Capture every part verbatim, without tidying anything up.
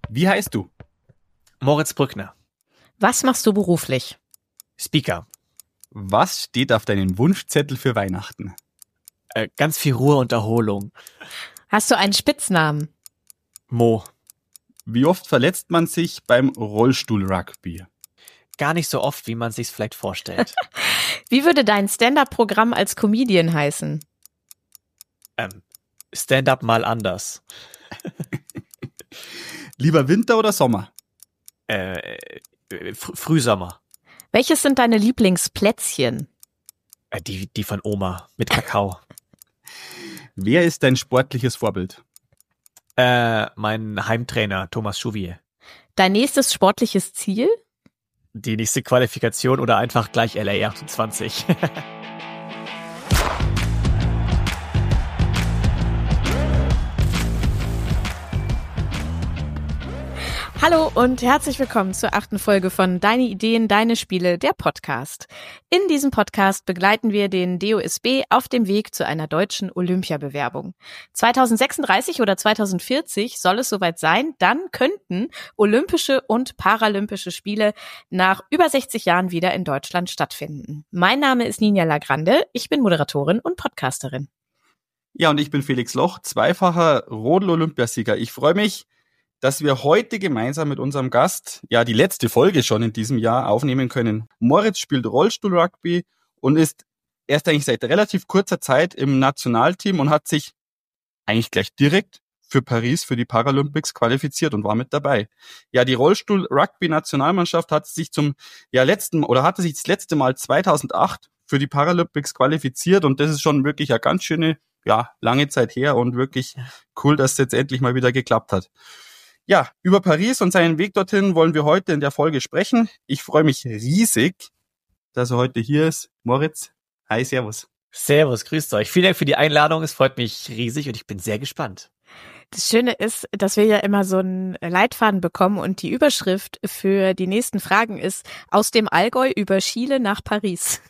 Wie heißt du? Moritz Brückner. Was machst du beruflich? Speaker. Was steht auf deinem Wunschzettel für Weihnachten? Äh, ganz viel Ruhe und Erholung. Hast du einen Spitznamen? Mo. Wie oft verletzt man sich beim Rollstuhl-Rugby? Gar nicht so oft, wie man sich's vielleicht vorstellt. Wie würde dein Stand-up-Programm als Comedian heißen? ähm, Stand-up mal anders. Lieber Winter oder Sommer? Äh, äh, Fr- Frühsommer. Welches sind deine Lieblingsplätzchen? Äh, die, die von Oma mit Kakao. Wer ist dein sportliches Vorbild? äh, mein Heimtrainer Thomas Chouvier. Dein nächstes sportliches Ziel? Die nächste Qualifikation oder einfach gleich L A achtundzwanzig. Hallo und herzlich willkommen zur achten Folge von Deine Ideen, Deine Spiele, der Podcast. In diesem Podcast begleiten wir den D O S B auf dem Weg zu einer deutschen Olympiabewerbung. zweitausendsechsunddreißig oder zweitausendvierzig soll es soweit sein, dann könnten Olympische und Paralympische Spiele nach über sechzig Jahren wieder in Deutschland stattfinden. Mein Name ist Ninja Lagrande, ich bin Moderatorin und Podcasterin. Ja, und ich bin Felix Loch, zweifacher Rodel-Olympiasieger. Ich freue mich, dass wir heute gemeinsam mit unserem Gast, ja, die letzte Folge schon in diesem Jahr aufnehmen können. Moritz spielt Rollstuhl-Rugby und ist erst eigentlich seit relativ kurzer Zeit im Nationalteam und hat sich eigentlich gleich direkt für Paris, für die Paralympics qualifiziert und war mit dabei. Ja, die Rollstuhl-Rugby-Nationalmannschaft hat sich zum, ja, letzten, oder hatte sich das letzte Mal zweitausendacht für die Paralympics qualifiziert und das ist schon wirklich eine ganz schöne, ja, lange Zeit her und wirklich cool, dass es jetzt endlich mal wieder geklappt hat. Ja, über Paris und seinen Weg dorthin wollen wir heute in der Folge sprechen. Ich freue mich riesig, dass er heute hier ist. Moritz, hi, servus. Servus, grüßt euch. Vielen Dank für die Einladung. Es freut mich riesig und ich bin sehr gespannt. Das Schöne ist, dass wir ja immer so einen Leitfaden bekommen und die Überschrift für die nächsten Fragen ist aus dem Allgäu über Chile nach Paris.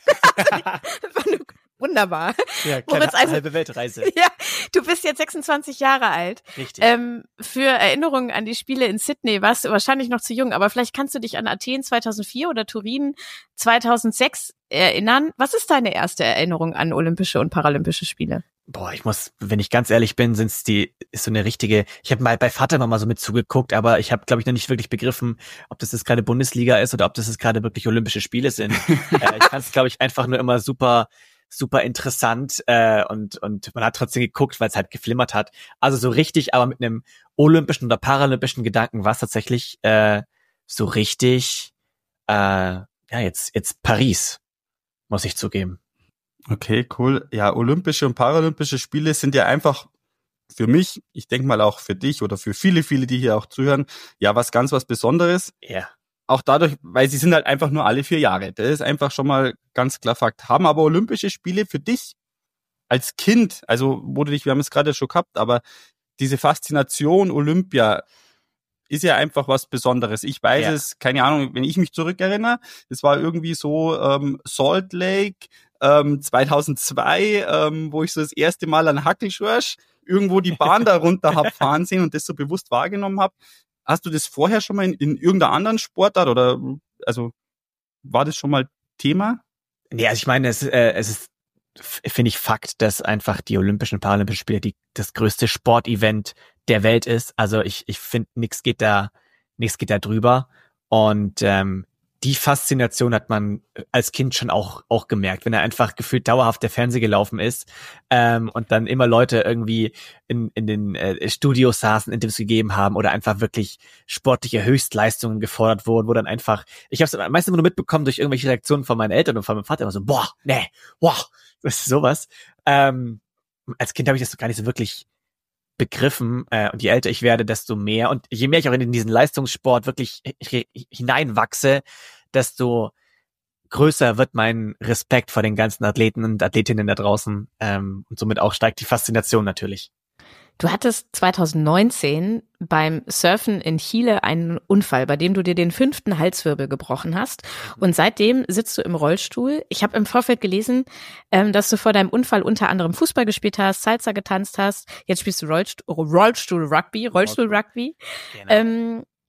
Wunderbar. Ja, Moritz, kleine also, halbe Weltreise. Ja, du bist jetzt sechsundzwanzig Jahre alt. Richtig. Ähm, für Erinnerungen an die Spiele in Sydney warst du wahrscheinlich noch zu jung, aber vielleicht kannst du dich an Athen zweitausendvier oder Turin zweitausendsechs erinnern. Was ist deine erste Erinnerung an Olympische und Paralympische Spiele? Boah, ich muss, wenn ich ganz ehrlich bin, sind's die, ist so eine richtige, ich habe mal bei Vater mal so mit zugeguckt, aber ich habe, glaube ich, noch nicht wirklich begriffen, ob das jetzt gerade Bundesliga ist oder ob das jetzt gerade wirklich Olympische Spiele sind. äh, ich fand es, glaube ich, einfach nur immer super super interessant äh, und und man hat trotzdem geguckt, weil es halt geflimmert hat. Also so richtig, aber mit einem olympischen oder paralympischen Gedanken war es tatsächlich äh, so richtig, äh, ja jetzt jetzt Paris, muss ich zugeben. Okay, cool. Ja, Olympische und Paralympische Spiele sind ja einfach für mich, ich denke mal auch für dich oder für viele, viele, die hier auch zuhören, ja was ganz was Besonderes. Ja. Auch dadurch, weil sie sind halt einfach nur alle vier Jahre. Das ist einfach schon mal ganz klar Fakt. Haben aber Olympische Spiele für dich als Kind, also wo du dich, wir haben es gerade schon gehabt, aber diese Faszination Olympia ist ja einfach was Besonderes. Ich weiß Ja. es, keine Ahnung, wenn ich mich zurückerinnere, das war irgendwie so ähm, Salt Lake ähm, zweitausendzwei, ähm, wo ich so das erste Mal an Hackelschorsch irgendwo die Bahn da runter hab fahren sehen und das so bewusst wahrgenommen habe. Hast du das vorher schon mal in, in irgendeiner anderen Sportart oder also war das schon mal Thema? Nee, also ich meine, es, äh, es ist, finde ich, Fakt, dass einfach die Olympischen und Paralympischen Spiele die, das größte Sportevent der Welt ist. Also ich, ich finde, nichts geht da, nichts geht da drüber. Und ähm, die Faszination hat man als Kind schon auch auch gemerkt, wenn er einfach gefühlt dauerhaft der Fernseher gelaufen ist ähm, und dann immer Leute irgendwie in in den äh, Studios saßen, Interviews gegeben haben oder einfach wirklich sportliche Höchstleistungen gefordert wurden, wo dann einfach, ich habe es meistens immer nur mitbekommen durch irgendwelche Reaktionen von meinen Eltern und von meinem Vater, immer so, boah, nee, boah, das ist sowas. Ähm, als Kind habe ich das so gar nicht so wirklich begriffen äh, und je älter ich werde, desto mehr und je mehr ich auch in diesen Leistungssport wirklich hineinwachse, desto größer wird mein Respekt vor den ganzen Athleten und Athletinnen da draußen ähm, und somit auch steigt die Faszination natürlich. Du hattest zweitausendneunzehn beim Surfen in Chile einen Unfall, bei dem du dir den fünften Halswirbel gebrochen hast. Und seitdem sitzt du im Rollstuhl. Ich habe im Vorfeld gelesen, ähm, dass du vor deinem Unfall unter anderem Fußball gespielt hast, Salsa getanzt hast. Jetzt spielst du Rollstuhl, Rollstuhl-Rugby, Rollstuhl-Rugby. Genau. Ähm,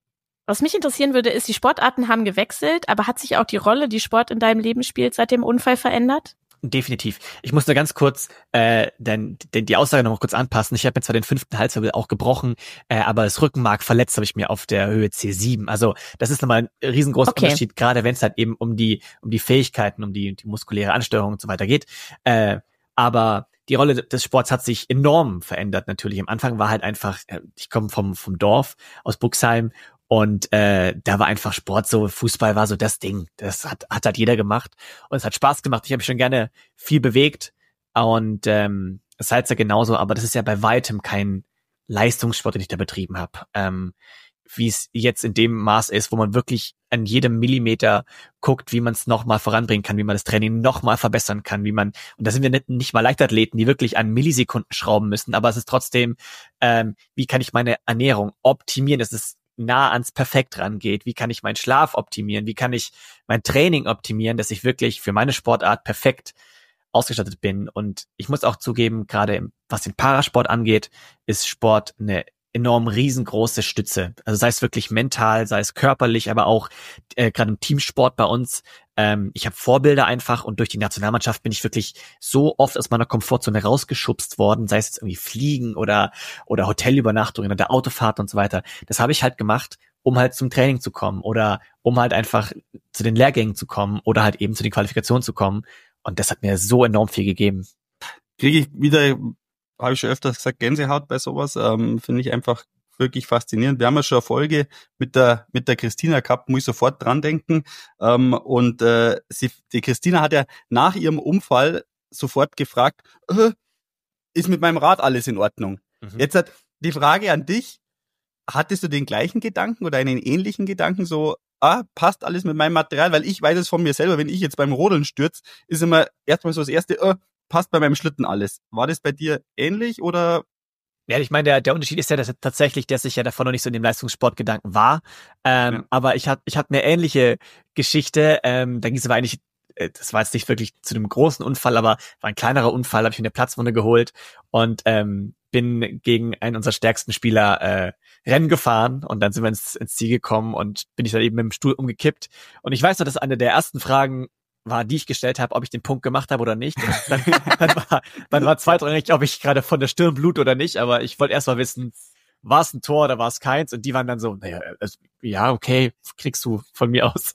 Was mich interessieren würde, ist, die Sportarten haben gewechselt, aber hat sich auch die Rolle, die Sport in deinem Leben spielt, seit dem Unfall verändert? Definitiv. Ich muss nur ganz kurz äh, denn, denn die Aussage noch mal kurz anpassen. Ich habe mir zwar den fünften Halswirbel auch gebrochen, äh, aber das Rückenmark verletzt habe ich mir auf der Höhe C sieben. Also das ist nochmal ein riesengroßer okay. Unterschied, gerade wenn es halt eben um die um die Fähigkeiten, um die, die muskuläre Ansteuerung und so weiter geht. Äh, aber die Rolle des Sports hat sich enorm verändert natürlich. Am Anfang war halt einfach, ich komme vom vom Dorf aus Buxheim. Und äh, da war einfach Sport so, Fußball war so das Ding. Das hat hat halt jeder gemacht. Und es hat Spaß gemacht. Ich habe mich schon gerne viel bewegt. Und ähm, das heißt ja genauso, aber das ist ja bei weitem kein Leistungssport, den ich da betrieben habe. Ähm, wie es jetzt in dem Maß ist, wo man wirklich an jedem Millimeter guckt, wie man es nochmal voranbringen kann, wie man das Training nochmal verbessern kann, wie man, und da sind wir nicht, nicht mal Leichtathleten, die wirklich an Millisekunden schrauben müssen, aber es ist trotzdem, ähm, wie kann ich meine Ernährung optimieren? Das ist nah ans Perfekt rangeht, wie kann ich meinen Schlaf optimieren, wie kann ich mein Training optimieren, dass ich wirklich für meine Sportart perfekt ausgestattet bin. Und ich muss auch zugeben, gerade was den Parasport angeht, ist Sport eine enorm riesengroße Stütze. Also sei es wirklich mental, sei es körperlich, aber auch äh, gerade im Teamsport bei uns. Ähm, ich habe Vorbilder einfach und durch die Nationalmannschaft bin ich wirklich so oft aus meiner Komfortzone rausgeschubst worden, sei es jetzt irgendwie Fliegen oder oder Hotelübernachtungen oder Autofahrt und so weiter. Das habe ich halt gemacht, um halt zum Training zu kommen oder um halt einfach zu den Lehrgängen zu kommen oder halt eben zu den Qualifikationen zu kommen. Und das hat mir so enorm viel gegeben. Kriege ich wieder, habe ich schon öfters gesagt, Gänsehaut bei sowas, ähm, finde ich einfach wirklich faszinierend. Wir haben ja schon eine Folge mit der mit der Christina gehabt, muss ich sofort dran denken. Ähm, und äh, sie, die Christina hat ja nach ihrem Unfall sofort gefragt, äh, ist mit meinem Rad alles in Ordnung? Mhm. Jetzt hat die Frage an dich, hattest du den gleichen Gedanken oder einen ähnlichen Gedanken, so, ah, passt alles mit meinem Material? Weil ich weiß es von mir selber, wenn ich jetzt beim Rodeln stürze, ist immer erstmal so das Erste, äh, passt bei meinem Schlitten alles. War das bei dir ähnlich oder? Ja, ich meine, der, der Unterschied ist ja dass tatsächlich, dass ich ja davon noch nicht so in dem Leistungssportgedanken war. Ähm, ja. Aber ich hatte ich hatte eine ähnliche Geschichte. Ähm, da ging es aber eigentlich, das war jetzt nicht wirklich zu einem großen Unfall, aber war ein kleinerer Unfall, habe ich mir eine Platzwunde geholt und ähm, bin gegen einen unserer stärksten Spieler äh, Rennen gefahren und dann sind wir ins, ins Ziel gekommen und bin ich dann eben mit dem Stuhl umgekippt. Und ich weiß noch, dass eine der ersten Fragen war, die ich gestellt habe, ob ich den Punkt gemacht habe oder nicht. Dann, dann, war, dann war zweitrangig, ob ich gerade von der Stirn blut oder nicht, aber ich wollte erst mal wissen, war es ein Tor oder war es keins? Und die waren dann so, naja, also, ja, okay, kriegst du von mir aus.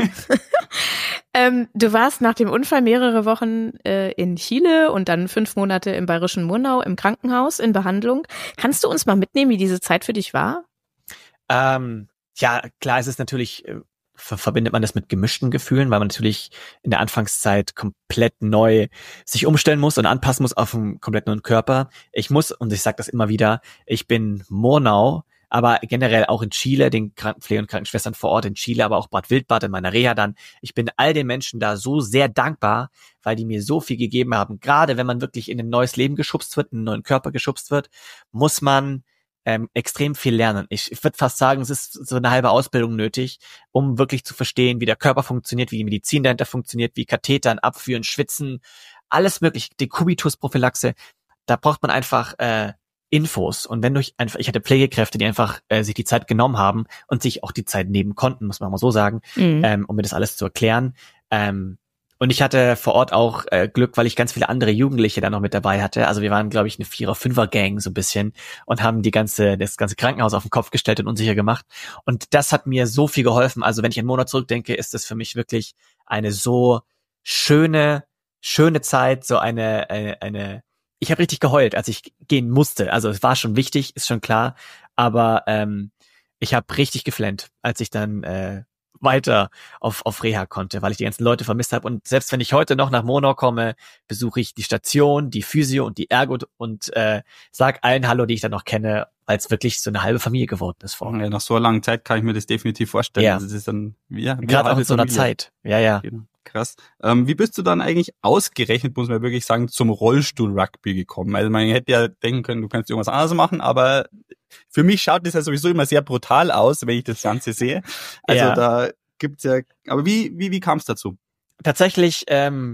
ähm, du warst nach dem Unfall mehrere Wochen äh, in Chile und dann fünf Monate im bayerischen Murnau im Krankenhaus in Behandlung. Kannst du uns mal mitnehmen, wie diese Zeit für dich war? Ähm, ja, klar, es ist natürlich... Äh, verbindet man das mit gemischten Gefühlen, weil man natürlich in der Anfangszeit komplett neu sich umstellen muss und anpassen muss auf einen komplett neuen Körper. Ich muss, und ich sage das immer wieder, ich bin Murnau, aber generell auch in Chile, den Krankenpflegern und Krankenschwestern vor Ort in Chile, aber auch Bad Wildbad in meiner Reha dann. Ich bin all den Menschen da so sehr dankbar, weil die mir so viel gegeben haben. Gerade wenn man wirklich in ein neues Leben geschubst wird, in einen neuen Körper geschubst wird, muss man Ähm, extrem viel lernen. Ich, ich würde fast sagen, es ist so eine halbe Ausbildung nötig, um wirklich zu verstehen, wie der Körper funktioniert, wie die Medizin dahinter funktioniert, wie Kathetern abführen, schwitzen, alles mögliche, Dekubitusprophylaxe. Da braucht man einfach äh, Infos. Und wenn du einfach, ich hatte Pflegekräfte, die einfach äh, sich die Zeit genommen haben und sich auch die Zeit nehmen konnten, muss man mal so sagen, mhm. ähm, um mir das alles zu erklären. Ähm, Und ich hatte vor Ort auch äh, Glück, weil ich ganz viele andere Jugendliche da noch mit dabei hatte. Also wir waren, glaube ich, eine Vierer-, Fünfer-Gang so ein bisschen und haben die ganze das ganze Krankenhaus auf den Kopf gestellt und unsicher gemacht. Und das hat mir so viel geholfen. Also wenn ich einen Monat zurückdenke, ist das für mich wirklich eine so schöne, schöne Zeit, so eine, eine, eine ich habe richtig geheult, als ich gehen musste. Also es war schon wichtig, ist schon klar. Aber ähm, ich habe richtig geflennt, als ich dann äh, weiter auf auf Reha konnte, weil ich die ganzen Leute vermisst habe. Und selbst wenn ich heute noch nach Murnau komme, besuche ich die Station, die Physio und die Ergo und äh, sag allen Hallo, die ich dann noch kenne, weil es wirklich so eine halbe Familie geworden ist vor. Ja, nach so einer langen Zeit kann ich mir das definitiv vorstellen. Ja. Also das ist dann ja, gerade auch in so einer Zeit. Ja, ja. Genau. Krass. Ähm, wie bist du dann eigentlich ausgerechnet, muss man wirklich sagen, zum Rollstuhl-Rugby gekommen? Also man hätte ja denken können, du kannst irgendwas anderes machen, aber für mich schaut das ja sowieso immer sehr brutal aus, wenn ich das Ganze sehe. Also ja. Da gibt's ja, aber wie wie wie kam es dazu? Tatsächlich ähm,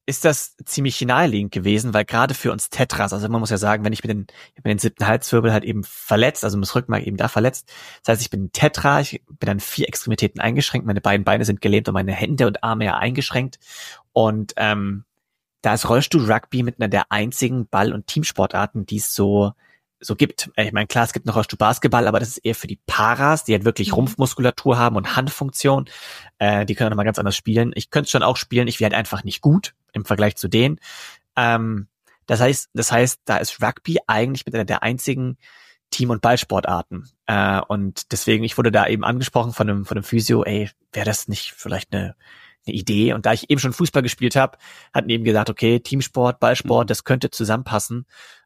ist das ziemlich naheliegend gewesen, weil gerade für uns Tetras, also man muss ja sagen, wenn ich mit den, ich bin den siebten Halswirbel halt eben verletzt, also das Rückenmark eben da verletzt, das heißt, ich bin ein Tetra, ich bin an vier Extremitäten eingeschränkt, meine beiden Beine sind gelähmt und meine Hände und Arme ja eingeschränkt und ähm, da ist Rollstuhl-Rugby mit einer der einzigen Ball- und Teamsportarten, die es so so gibt. Ich meine, klar, es gibt noch Rollstuhl-Basketball, aber das ist eher für die Paras, die halt wirklich Rumpfmuskulatur haben und Handfunktion. Äh, die können auch nochmal ganz anders spielen. Ich könnte es schon auch spielen, ich wäre halt einfach nicht gut im Vergleich zu denen. Ähm, das heißt, das heißt, da ist Rugby eigentlich mit einer der einzigen Team- und Ballsportarten. Äh, und deswegen, ich wurde da eben angesprochen von einem, von einem Physio, ey, wäre das nicht vielleicht eine eine Idee? Und da ich eben schon Fußball gespielt habe, hatten eben gesagt, okay, Teamsport, Ballsport, das könnte zusammenpassen.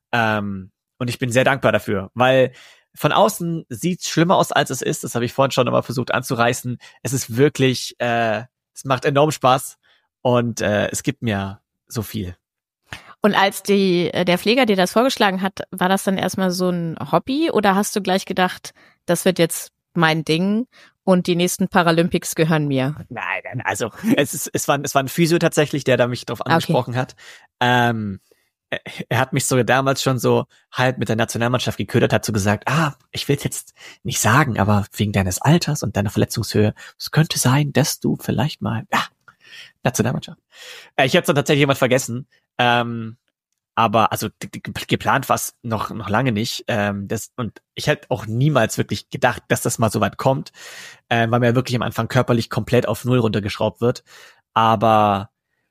Ähm, und ich bin sehr dankbar dafür, weil von außen sieht's schlimmer aus, als es ist. Das habe ich vorhin schon einmal versucht anzureißen. Es ist wirklich, äh, es macht enorm Spaß und äh, es gibt mir so viel. Und als die der Pfleger dir das vorgeschlagen hat, war das dann erstmal so ein Hobby oder hast du gleich gedacht, das wird jetzt mein Ding und die nächsten Paralympics gehören mir? Nein, nein, also es ist, es war, es war ein Physio tatsächlich, der da mich drauf angesprochen okay. hat. Ähm, er hat mich sogar damals schon so halb mit der Nationalmannschaft geködert, hat so gesagt, ah, ich will jetzt nicht sagen, aber wegen deines Alters und deiner Verletzungshöhe, es könnte sein, dass du vielleicht mal, ja, Nationalmannschaft. Äh, ich habe es dann tatsächlich jemand vergessen, ähm, aber also geplant war es noch noch lange nicht. Ähm, das, und ich hätte auch niemals wirklich gedacht, dass das mal so weit kommt, äh, weil mir wirklich am Anfang körperlich komplett auf Null runtergeschraubt wird. Aber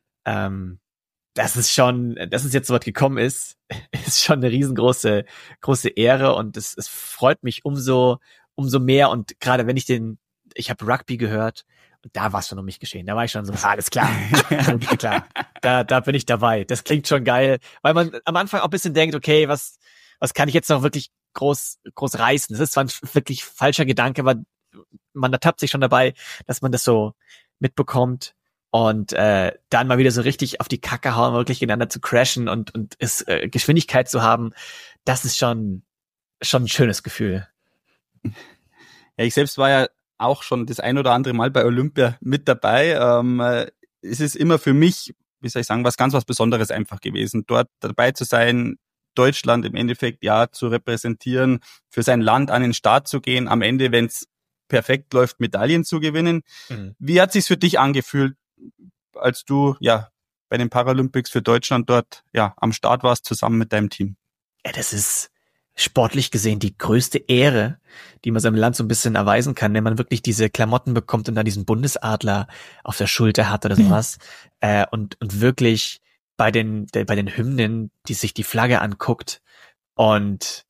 ähm, das ist schon, dass es jetzt so weit gekommen ist, ist schon eine riesengroße große Ehre und es, es freut mich umso umso mehr. Und gerade wenn ich den, ich habe Rugby gehört, und da war es schon um mich geschehen. Da war ich schon so, alles klar, klar. Da, da bin ich dabei. Das klingt schon geil, weil man am Anfang auch ein bisschen denkt, okay, was, was kann ich jetzt noch wirklich groß, groß reißen? Das ist zwar ein wirklich falscher Gedanke, aber man ertappt sich schon dabei, dass man das so mitbekommt und äh, dann mal wieder so richtig auf die Kacke hauen, wirklich gegeneinander zu crashen und und es äh, Geschwindigkeit zu haben. Das ist schon schon ein schönes Gefühl. Ja, ich selbst war ja auch schon das ein oder andere Mal bei Olympia mit dabei. Ähm, es ist immer für mich, wie soll ich sagen, was ganz was Besonderes einfach gewesen, dort dabei zu sein, Deutschland im Endeffekt ja zu repräsentieren, für sein Land an den Start zu gehen, am Ende, wenn es perfekt läuft, Medaillen zu gewinnen. Mhm. Wie hat sich's für dich angefühlt, als du ja bei den Paralympics für Deutschland dort ja am Start warst, zusammen mit deinem Team? Ja, das ist sportlich gesehen die größte Ehre, die man seinem Land so ein bisschen erweisen kann, wenn man wirklich diese Klamotten bekommt und dann diesen Bundesadler auf der Schulter hat oder sowas. Mhm. Äh, und, und wirklich bei den, der, bei den Hymnen, die sich die Flagge anguckt und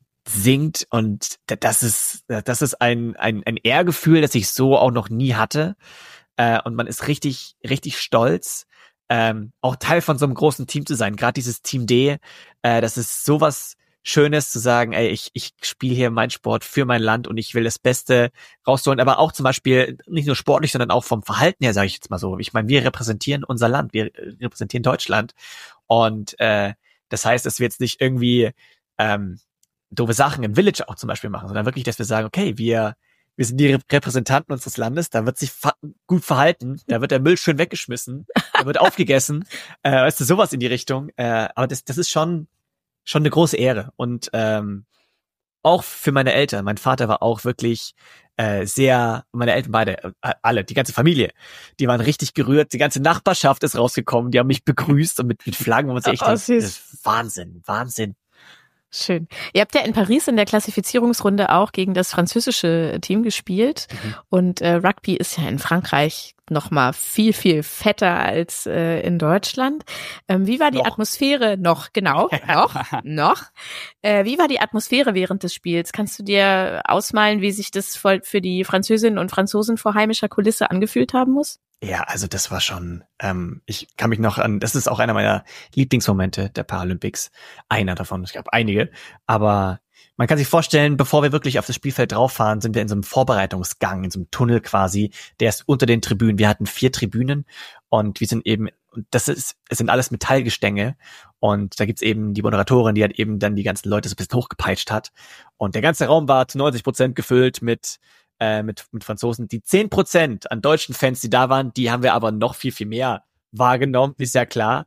singt und das ist, das ist ein, ein, ein Ehrgefühl, das ich so auch noch nie hatte. Äh, und man ist richtig, richtig stolz, ähm, auch Teil von so einem großen Team zu sein. Gerade dieses Team D, äh, das ist sowas Schönes zu sagen, ey, ich, ich spiele hier meinen Sport für mein Land und ich will das Beste rausholen, aber auch zum Beispiel nicht nur sportlich, sondern auch vom Verhalten her, sage ich jetzt mal so. Ich meine, wir repräsentieren unser Land, wir repräsentieren Deutschland und äh, das heißt, dass wir jetzt nicht irgendwie ähm, doofe Sachen im Village auch zum Beispiel machen, sondern wirklich, dass wir sagen, okay, wir wir sind die Repräsentanten unseres Landes, da wird sich fa- gut verhalten, da wird der Müll schön weggeschmissen, da wird aufgegessen, äh, weißt du, sowas in die Richtung. Äh, aber das das ist schon schon eine große Ehre und ähm, auch für meine Eltern. Mein Vater war auch wirklich äh, sehr, meine Eltern beide, äh, alle, die ganze Familie, die waren richtig gerührt. Die ganze Nachbarschaft ist rausgekommen, die haben mich begrüßt und mit, mit Flaggen und so. Ich oh, denke, das ist Wahnsinn, Wahnsinn. Schön. Ihr habt ja in Paris in der Klassifizierungsrunde auch gegen das französische Team gespielt. Mhm. Und äh, Rugby ist ja in Frankreich noch mal viel, viel fetter als äh, in Deutschland. Ähm, wie war die noch. Atmosphäre? Noch, genau, noch, noch. Äh, wie war die Atmosphäre während des Spiels? Kannst du dir ausmalen, wie sich das für die Französinnen und Franzosen vor heimischer Kulisse angefühlt haben muss? Ja, also das war schon, ähm, ich kann mich noch an, das ist auch einer meiner Lieblingsmomente der Paralympics. Einer davon, ich glaube einige, aber man kann sich vorstellen, bevor wir wirklich auf das Spielfeld drauf fahren, sind wir in so einem Vorbereitungsgang, in so einem Tunnel quasi, der ist unter den Tribünen. Wir hatten vier Tribünen und wir sind eben, das ist, es sind alles Metallgestänge und da gibt's eben die Moderatorin, die hat eben dann die ganzen Leute so ein bisschen hochgepeitscht hat und der ganze Raum war zu neunzig Prozent gefüllt mit Äh, mit mit Franzosen. Die zehn Prozent an deutschen Fans, die da waren, die haben wir aber noch viel, viel mehr wahrgenommen, ist ja klar.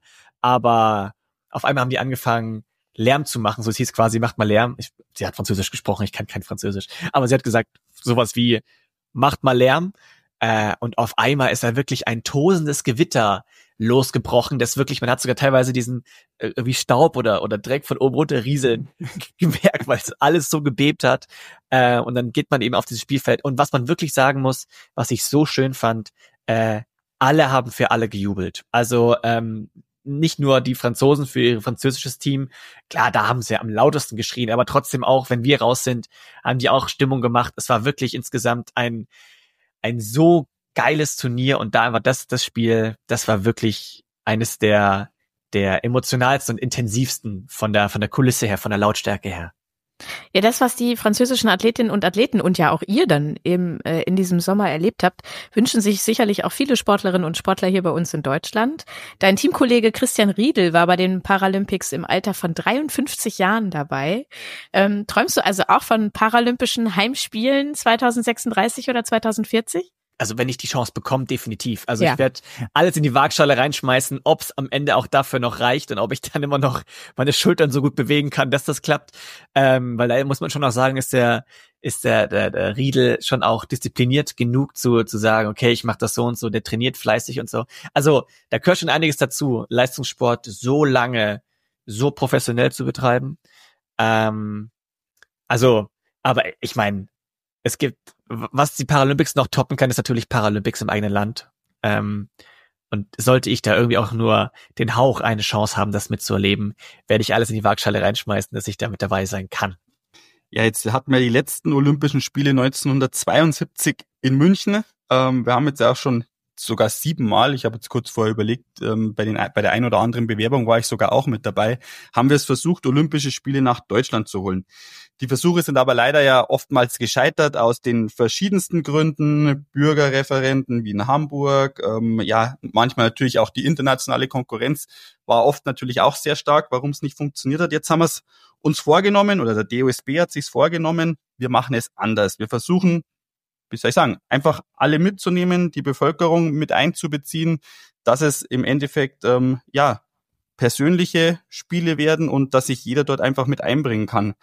Aber auf einmal haben die angefangen, Lärm zu machen. So, es hieß quasi, macht mal Lärm. Ich, sie hat Französisch gesprochen, ich kann kein Französisch. Aber sie hat gesagt, sowas wie, macht mal Lärm. Äh, und auf einmal ist da wirklich ein tosendes Gewitter losgebrochen, das wirklich, man hat sogar teilweise diesen äh, wie Staub oder oder Dreck von oben runter rieseln gemerkt, weil es alles so gebebt hat. Äh, und dann geht man eben auf dieses Spielfeld. Und was man wirklich sagen muss, was ich so schön fand, äh, alle haben für alle gejubelt. Also ähm, nicht nur die Franzosen für ihr französisches Team, klar, da haben sie am lautesten geschrien, aber trotzdem auch, wenn wir raus sind, haben die auch Stimmung gemacht. Es war wirklich insgesamt ein ein so geiles Turnier und da war das das Spiel, das war wirklich eines der der emotionalsten und intensivsten von der von der Kulisse her, von der Lautstärke her. Ja, das, was die französischen Athletinnen und Athleten und ja auch ihr dann eben äh, in diesem Sommer erlebt habt, wünschen sich sicherlich auch viele Sportlerinnen und Sportler hier bei uns in Deutschland. Dein Teamkollege Christian Riedel war bei den Paralympics im Alter von dreiundfünfzig Jahren dabei. Ähm, träumst du also auch von Paralympischen Heimspielen zweitausendsechsunddreißig oder zweitausendvierzig? Also wenn ich die Chance bekomme, definitiv. Also ja. Ich werde alles in die Waagschale reinschmeißen, ob es am Ende auch dafür noch reicht und ob ich dann immer noch meine Schultern so gut bewegen kann, dass das klappt. Ähm, weil da muss man schon auch sagen, ist der ist der, der, der Riedel schon auch diszipliniert genug zu zu sagen, okay, ich mache das so und so, der trainiert fleißig und so. Also da gehört schon einiges dazu, Leistungssport so lange, so professionell zu betreiben. Ähm, also, aber ich meine, es gibt, was die Paralympics noch toppen kann, ist natürlich Paralympics im eigenen Land. Ähm, und sollte ich da irgendwie auch nur den Hauch eine Chance haben, das mitzuerleben, werde ich alles in die Waagschale reinschmeißen, dass ich da mit dabei sein kann. Ja, jetzt hatten wir die letzten Olympischen Spiele neunzehnhundertzweiundsiebzig in München. Ähm, wir haben jetzt auch schon sogar siebenmal, ich habe jetzt kurz vorher überlegt, ähm, bei den bei der ein oder anderen Bewerbung war ich sogar auch mit dabei, haben wir es versucht, Olympische Spiele nach Deutschland zu holen. Die Versuche sind aber leider ja oftmals gescheitert aus den verschiedensten Gründen, Bürgerreferenten wie in Hamburg, ähm, ja, manchmal natürlich auch die internationale Konkurrenz war oft natürlich auch sehr stark, warum es nicht funktioniert hat. Jetzt haben wir es uns vorgenommen, oder der D O S B hat sich's vorgenommen, wir machen es anders. Wir versuchen, wie soll ich sagen, einfach alle mitzunehmen, die Bevölkerung mit einzubeziehen, dass es im Endeffekt ähm, ja persönliche Spiele werden und dass sich jeder dort einfach mit einbringen kann.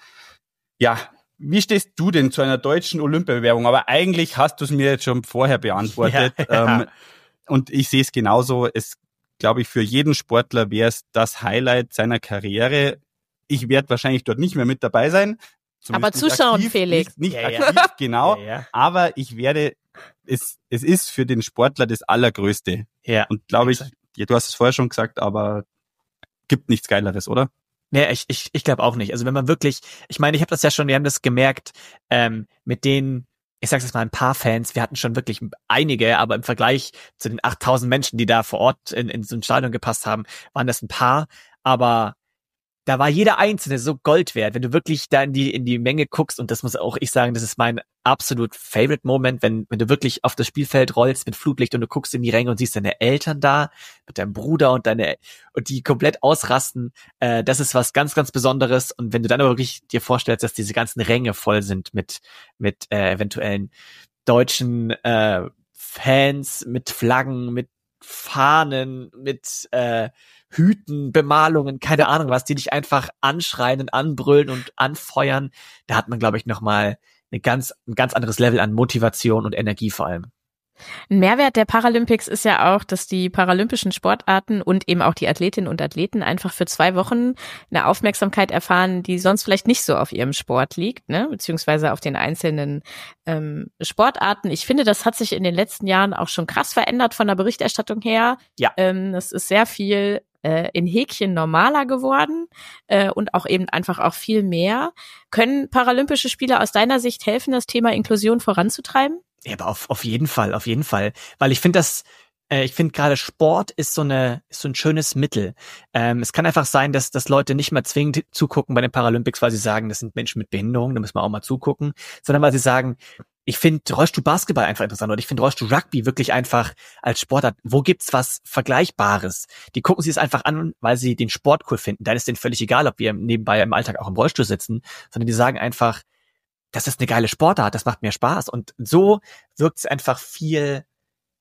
Ja, wie stehst du denn zu einer deutschen Olympiabewerbung? Aber eigentlich hast du es mir jetzt schon vorher beantwortet. Ja, ja. Ähm, und ich sehe es genauso. Es, glaube ich, für jeden Sportler wäre es das Highlight seiner Karriere. Ich werde wahrscheinlich dort nicht mehr mit dabei sein. Aber zuschauen, aktiv, Felix. Nicht, nicht ja, aktiv, ja. genau. Ja, ja. Aber ich werde, es, es ist für den Sportler das Allergrößte. Ja. Und glaube ich, ja, du hast es vorher schon gesagt, aber gibt nichts Geileres, oder? Nee, ich, ich, ich glaube auch nicht. Also wenn man wirklich, ich meine, ich habe das ja schon, wir haben das gemerkt, ähm, mit den, ich sag's jetzt mal, ein paar Fans, wir hatten schon wirklich einige, aber im Vergleich zu den achttausend Menschen, die da vor Ort in, in so ein Stadion gepasst haben, waren das ein paar, aber da war jeder Einzelne so Gold wert, wenn du wirklich da in die in die Menge guckst, und das muss auch ich sagen, das ist mein absolut Favorite Moment, wenn wenn du wirklich auf das Spielfeld rollst mit Flutlicht und du guckst in die Ränge und siehst deine Eltern da mit deinem Bruder und deine und die komplett ausrasten, äh, das ist was ganz ganz Besonderes. Und wenn du dann aber wirklich dir vorstellst, dass diese ganzen Ränge voll sind mit mit äh, eventuellen deutschen äh, Fans, mit Flaggen, mit Fahnen, mit äh, Hüten, Bemalungen, keine Ahnung was, die dich einfach anschreien und anbrüllen und anfeuern, da hat man, glaube ich, nochmal eine ganz, ein ganz anderes Level an Motivation und Energie vor allem. Ein Mehrwert der Paralympics ist ja auch, dass die paralympischen Sportarten und eben auch die Athletinnen und Athleten einfach für zwei Wochen eine Aufmerksamkeit erfahren, die sonst vielleicht nicht so auf ihrem Sport liegt, ne, beziehungsweise auf den einzelnen ähm, Sportarten. Ich finde, das hat sich in den letzten Jahren auch schon krass verändert von der Berichterstattung her. Ja. Ähm, das ist sehr viel äh, in Häkchen normaler geworden äh, und auch eben einfach auch viel mehr. Können paralympische Spiele aus deiner Sicht helfen, das Thema Inklusion voranzutreiben? Ja, aber auf, auf jeden Fall, auf jeden Fall. Weil ich finde das, äh, ich finde gerade Sport ist so eine, ist so ein schönes Mittel. Ähm, es kann einfach sein, dass, dass Leute nicht mal zwingend zugucken bei den Paralympics, weil sie sagen, das sind Menschen mit Behinderung, da müssen wir auch mal zugucken, sondern weil sie sagen, ich finde Rollstuhl-Basketball einfach interessant oder ich finde Rollstuhl-Rugby wirklich einfach als Sportart. Wo gibt's was Vergleichbares? Die gucken sich es einfach an, weil sie den Sport cool finden. Dann ist denen völlig egal, ob wir nebenbei im Alltag auch im Rollstuhl sitzen, sondern die sagen einfach, das ist eine geile Sportart, das macht mir Spaß. Und so wirkt es einfach viel,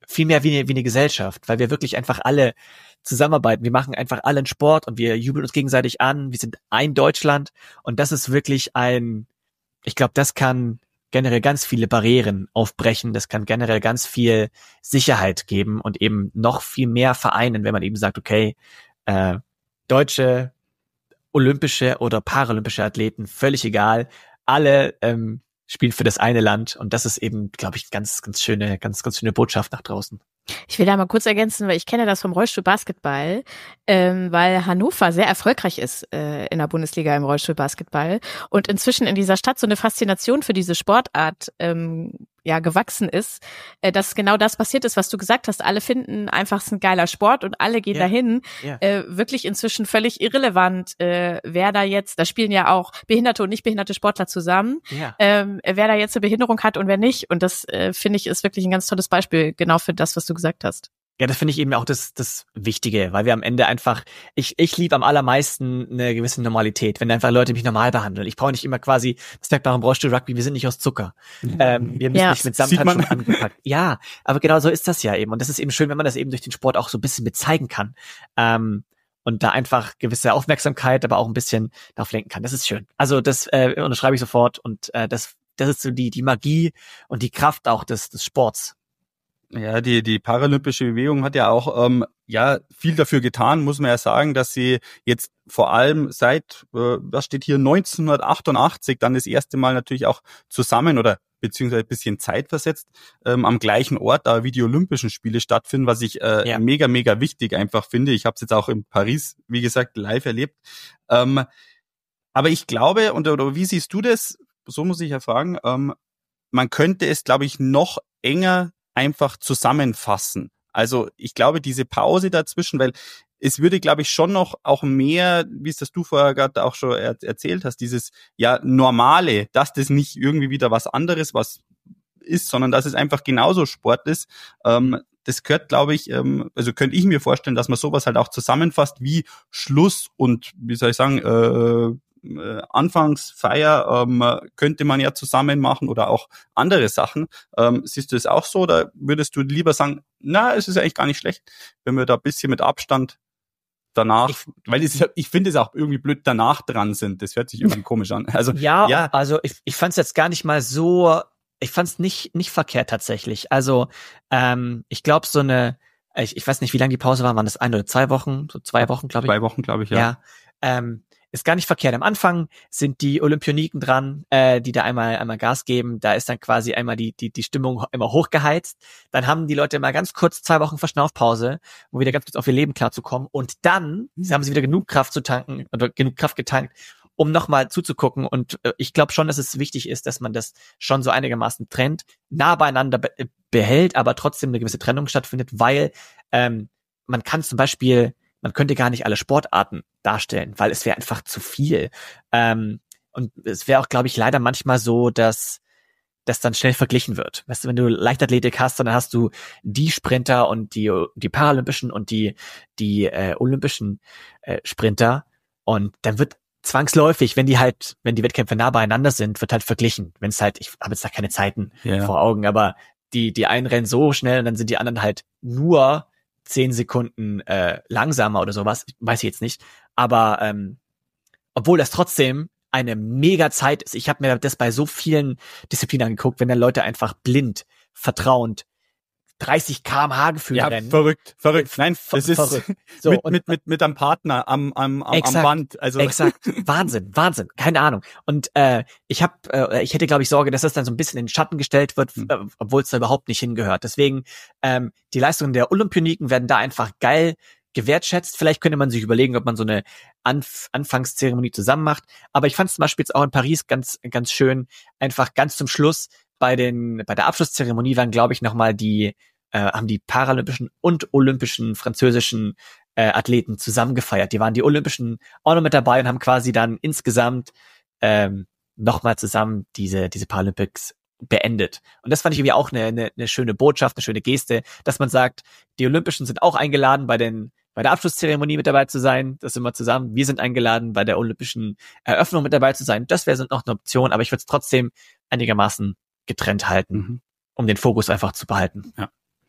viel mehr wie eine, wie eine Gesellschaft, weil wir wirklich einfach alle zusammenarbeiten. Wir machen einfach alle einen Sport und wir jubeln uns gegenseitig an. Wir sind ein Deutschland und das ist wirklich ein, ich glaube, das kann generell ganz viele Barrieren aufbrechen. Das kann generell ganz viel Sicherheit geben und eben noch viel mehr vereinen, wenn man eben sagt, okay, äh, deutsche, olympische oder paralympische Athleten, völlig egal, alle ähm, spielen für das eine Land und das ist eben, glaube ich, ganz, ganz schöne, ganz, ganz schöne Botschaft nach draußen. Ich will da mal kurz ergänzen, weil ich kenne das vom Rollstuhlbasketball, ähm, weil Hannover sehr erfolgreich ist äh, in der Bundesliga im Rollstuhlbasketball und inzwischen in dieser Stadt so eine Faszination für diese Sportart ähm, ja gewachsen ist, äh, dass genau das passiert ist, was du gesagt hast. Alle finden einfach, es ist ein geiler Sport und alle gehen Ja. dahin. Ja. Äh, wirklich inzwischen völlig irrelevant, äh, wer da jetzt, da spielen ja auch behinderte und nicht behinderte Sportler zusammen, Ja. ähm, wer da jetzt eine Behinderung hat und wer nicht. Und das äh, finde ich ist wirklich ein ganz tolles Beispiel genau für das, was du gesagt hast. Ja, das finde ich eben auch das das Wichtige, weil wir am Ende einfach, ich ich liebe am allermeisten eine gewisse Normalität, wenn einfach Leute mich normal behandeln. Ich brauche nicht immer quasi, das sagt man im Rollstuhl-Rugby, wir sind nicht aus Zucker. Ähm, wir müssen Ja. nicht mit Sieht Samthandschuhen man. angepackt. Ja, aber genau so ist das ja eben. Und das ist eben schön, wenn man das eben durch den Sport auch so ein bisschen mit zeigen kann. Ähm, und da einfach gewisse Aufmerksamkeit, aber auch ein bisschen darauf lenken kann. Das ist schön. Also das äh, unterschreibe ich sofort und äh, das das ist so die die Magie und die Kraft auch des des Sports. Ja, die, die paralympische Bewegung hat ja auch ähm, ja viel dafür getan, muss man ja sagen, dass sie jetzt vor allem seit, äh, was steht hier, neunzehnhundertachtundachtzig dann das erste Mal natürlich auch zusammen oder beziehungsweise ein bisschen zeitversetzt ähm, am gleichen Ort da wie die Olympischen Spiele stattfinden, was ich äh, Ja. mega, mega wichtig einfach finde. Ich habe es jetzt auch in Paris, wie gesagt, live erlebt. Ähm, aber ich glaube, und oder wie siehst du das? So muss ich ja fragen, ähm, man könnte es, glaube ich, noch enger einfach zusammenfassen. Also ich glaube, diese Pause dazwischen, weil es würde, glaube ich, schon noch auch mehr, wie es das du vorher gerade auch schon er- erzählt hast, dieses ja Normale, dass das nicht irgendwie wieder was anderes was ist, sondern dass es einfach genauso Sport ist. Ähm, das gehört, glaube ich, ähm, also könnte ich mir vorstellen, dass man sowas halt auch zusammenfasst wie Schluss und, wie soll ich sagen, äh, äh, Anfangsfeier ähm, könnte man ja zusammen machen oder auch andere Sachen. Ähm, siehst du es auch so oder würdest du lieber sagen, na, es ist eigentlich gar nicht schlecht, wenn wir da ein bisschen mit Abstand danach, Ich- weil es, ist- ich finde es auch irgendwie blöd, danach dran sind. Das hört sich irgendwie komisch an. Also Ja, ja. also ich, ich fand es jetzt gar nicht mal so, ich fand es nicht nicht verkehrt tatsächlich. Also ähm, ich glaube so eine, ich, ich weiß nicht, wie lange die Pause war, waren das ein oder zwei Wochen? So zwei Wochen, glaube ich. zwei Wochen, glaube ich, ja. Ja, ähm, ist gar nicht verkehrt. Am Anfang sind die Olympioniken dran, äh, die da einmal einmal Gas geben. Da ist dann quasi einmal die die die Stimmung immer hochgeheizt. Dann haben die Leute mal ganz kurz zwei Wochen Verschnaufpause, um wieder ganz kurz auf ihr Leben klarzukommen. Und dann haben sie wieder genug Kraft zu tanken oder genug Kraft getankt, um nochmal zuzugucken. Und äh, ich glaube schon, dass es wichtig ist, dass man das schon so einigermaßen trennt, nah beieinander be behält, aber trotzdem eine gewisse Trennung stattfindet, weil ähm, man kann zum Beispiel man könnte gar nicht alle Sportarten darstellen, weil es wäre einfach zu viel. Ähm, und es wäre auch, glaube ich, leider manchmal so, dass das dann schnell verglichen wird. Weißt du, wenn du Leichtathletik hast, dann hast du die Sprinter und die die paralympischen und die die äh, olympischen äh, Sprinter und dann wird zwangsläufig, wenn die halt, wenn die Wettkämpfe nah beieinander sind, wird halt verglichen. Wenn es halt, ich habe jetzt da keine Zeiten Ja. vor Augen, aber die die einen rennen so schnell und dann sind die anderen halt nur zehn Sekunden äh, langsamer oder sowas, weiß ich jetzt nicht. Aber ähm, obwohl das trotzdem eine mega Zeit ist. Ich habe mir das bei so vielen Disziplinen angeguckt, wenn dann Leute einfach blind, vertrauend dreißig Kilometer pro Stunde gefühlt Ja, rennen. verrückt, verrückt. Nein, Ver- das ist verrückt. So, mit, und- mit, mit, mit einem Partner am, am, am, am Exakt, Band. Also Exakt, Wahnsinn, Wahnsinn, keine Ahnung. Und äh, ich habe, äh, ich hätte, glaube ich, Sorge, dass das dann so ein bisschen in den Schatten gestellt wird, Hm. äh, obwohl es da überhaupt nicht hingehört. Deswegen, ähm, die Leistungen der Olympioniken werden da einfach geil gewertschätzt. Vielleicht könnte man sich überlegen, ob man so eine Anf- Anfangszeremonie zusammen macht. Aber ich fand es zum Beispiel jetzt auch in Paris ganz, ganz schön, einfach ganz zum Schluss bei den, bei der Abschlusszeremonie waren, glaube ich, nochmal die, äh, haben die paralympischen und olympischen französischen äh, Athleten zusammen gefeiert. Die waren die Olympischen auch noch mit dabei und haben quasi dann insgesamt ähm, nochmal zusammen diese, diese Paralympics beendet. Und das fand ich irgendwie auch eine, eine, eine schöne Botschaft, eine schöne Geste, dass man sagt, die Olympischen sind auch eingeladen, bei den bei der Abschlusszeremonie mit dabei zu sein. Das sind wir zusammen. Wir sind eingeladen, bei der olympischen Eröffnung mit dabei zu sein. Das wäre noch eine Option, aber ich würde es trotzdem einigermaßen getrennt halten, Mhm. um den Fokus einfach zu behalten. Ja.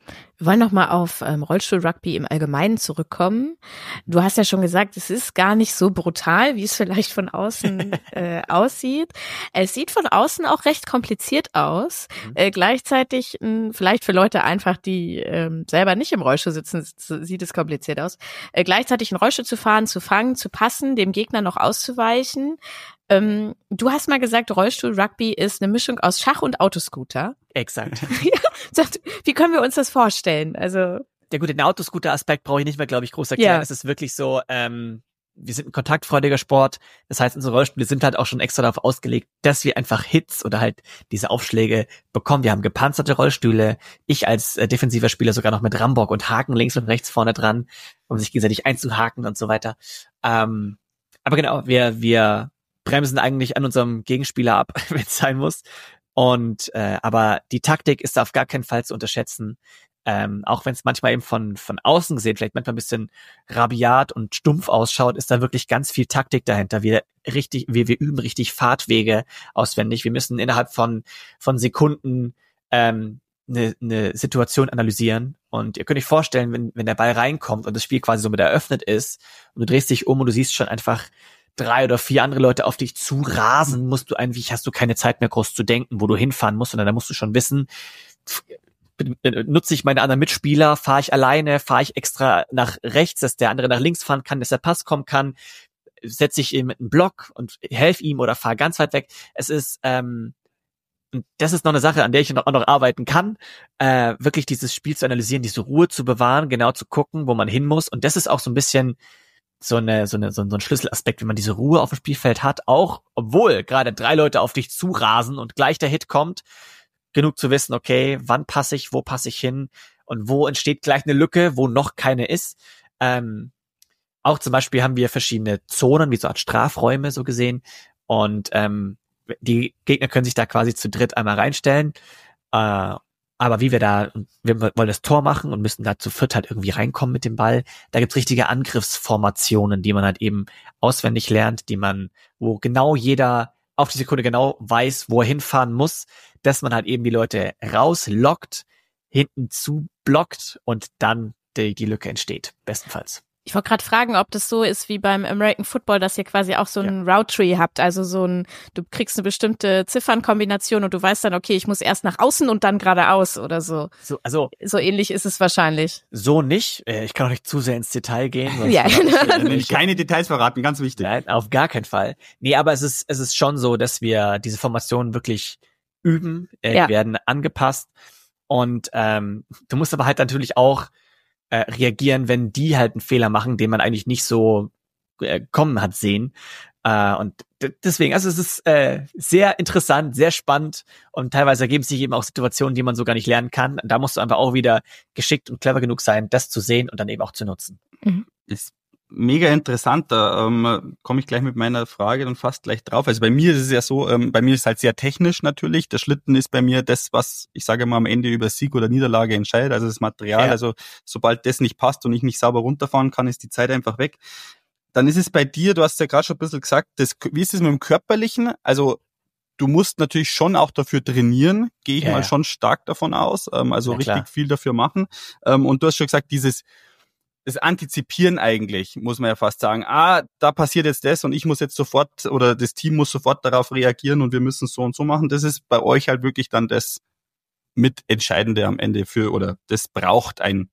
Wir wollen nochmal auf ähm, Rollstuhl-Rugby im Allgemeinen zurückkommen. Du hast ja schon gesagt, es ist gar nicht so brutal, wie es vielleicht von außen äh, aussieht. Es sieht von außen auch recht kompliziert aus. Mhm. Äh, gleichzeitig, mh, vielleicht für Leute einfach, die ähm, selber nicht im Rollstuhl sitzen, sieht es kompliziert aus. Äh, gleichzeitig einen Rollstuhl zu fahren, zu fangen, zu passen, dem Gegner noch auszuweichen. Ähm, du hast mal gesagt, Rollstuhl-Rugby ist eine Mischung aus Schach und Autoscooter. Exakt. Ja, wie können wir uns das vorstellen? Also der gute, den Autoscooter-Aspekt brauche ich nicht mehr, glaube ich, groß erklären. Ja. Es ist wirklich so, ähm, wir sind ein kontaktfreudiger Sport. Das heißt, unsere Rollstühle sind halt auch schon extra darauf ausgelegt, dass wir einfach Hits oder halt diese Aufschläge bekommen. Wir haben gepanzerte Rollstühle. Ich als äh, defensiver Spieler sogar noch mit Rambock und Haken links und rechts vorne dran, um sich gegenseitig einzuhaken und so weiter. Ähm, aber genau, wir, wir bremsen eigentlich an unserem Gegenspieler ab, wenn es sein muss. Und äh, aber die Taktik ist auf gar keinen Fall zu unterschätzen. Ähm, auch wenn es manchmal eben von von außen gesehen vielleicht manchmal ein bisschen rabiat und stumpf ausschaut, ist da wirklich ganz viel Taktik dahinter. Wir richtig, wir, wir üben richtig Fahrtwege auswendig. Wir müssen innerhalb von von Sekunden ähm, eine, eine Situation analysieren. Und ihr könnt euch vorstellen, wenn wenn der Ball reinkommt und das Spiel quasi somit eröffnet ist und du drehst dich um und du siehst schon einfach drei oder vier andere Leute auf dich zu rasen, musst du eigentlich, hast du keine Zeit mehr groß zu denken, wo du hinfahren musst, sondern da musst du schon wissen, nutze ich meine anderen Mitspieler, fahre ich alleine, fahre ich extra nach rechts, dass der andere nach links fahren kann, dass der Pass kommen kann, setze ich ihn mit einem Block und helfe ihm oder fahre ganz weit weg. Es ist, ähm, und das ist noch eine Sache, an der ich noch, auch noch arbeiten kann, äh, wirklich dieses Spiel zu analysieren, diese Ruhe zu bewahren, genau zu gucken, wo man hin muss. Und das ist auch so ein bisschen so eine, so eine, so ein Schlüsselaspekt, wenn man diese Ruhe auf dem Spielfeld hat, auch obwohl gerade drei Leute auf dich zurasen und gleich der Hit kommt, genug zu wissen, okay, wann passe ich, wo passe ich hin und wo entsteht gleich eine Lücke, wo noch keine ist. Ähm, auch zum Beispiel haben wir verschiedene Zonen, wie so eine Art Strafräume so gesehen, und ähm, die Gegner können sich da quasi zu dritt einmal reinstellen, äh, aber wie wir da, wir wollen das Tor machen und müssen da zu viert halt irgendwie reinkommen mit dem Ball. Da gibt's richtige Angriffsformationen, die man halt eben auswendig lernt, die man, wo genau jeder auf die Sekunde genau weiß, wo er hinfahren muss, dass man halt eben die Leute rauslockt, hinten zu blockt und dann die, die Lücke entsteht, bestenfalls. Ich wollte gerade fragen, ob das so ist wie beim American Football, dass ihr quasi auch so ein ja. Route Tree habt, also so ein, du kriegst eine bestimmte Ziffernkombination und du weißt dann, okay, ich muss erst nach außen und dann geradeaus oder so. So, also so ähnlich ist es wahrscheinlich. So nicht. Ich kann auch nicht zu sehr ins Detail gehen. Ja. Keine Details verraten, ganz wichtig. Nein, auf gar keinen Fall. Nee, aber es ist es ist schon so, dass wir diese Formationen wirklich üben, äh, ja. werden angepasst und ähm, du musst aber halt natürlich auch Äh, reagieren, wenn die halt einen Fehler machen, den man eigentlich nicht so äh, kommen hat sehen. Äh, und d- deswegen, also es ist äh, sehr interessant, sehr spannend und teilweise ergeben sich eben auch Situationen, die man so gar nicht lernen kann. Da musst du einfach auch wieder geschickt und clever genug sein, das zu sehen und dann eben auch zu nutzen. Mhm. Ist mega interessant, da ähm, komme ich gleich mit meiner Frage dann fast gleich drauf. Also bei mir ist es ja so, ähm, bei mir ist es halt sehr technisch natürlich. Der Schlitten ist bei mir das, was ich sage mal am Ende über Sieg oder Niederlage entscheidet, also das Material. Ja. Also sobald das nicht passt und ich nicht sauber runterfahren kann, ist die Zeit einfach weg. Dann ist es bei dir, du hast ja gerade schon ein bisschen gesagt, das, wie ist es mit dem Körperlichen? Also du musst natürlich schon auch dafür trainieren, gehe ich ja, mal ja. schon stark davon aus, ähm, also ja, richtig klar. viel dafür machen. Ähm, und du hast schon gesagt, dieses das Antizipieren eigentlich, muss man ja fast sagen. Ah, da passiert jetzt das und ich muss jetzt sofort, oder das Team muss sofort darauf reagieren und wir müssen es so und so machen. Das ist bei euch halt wirklich dann das Mitentscheidende am Ende für, oder das braucht ein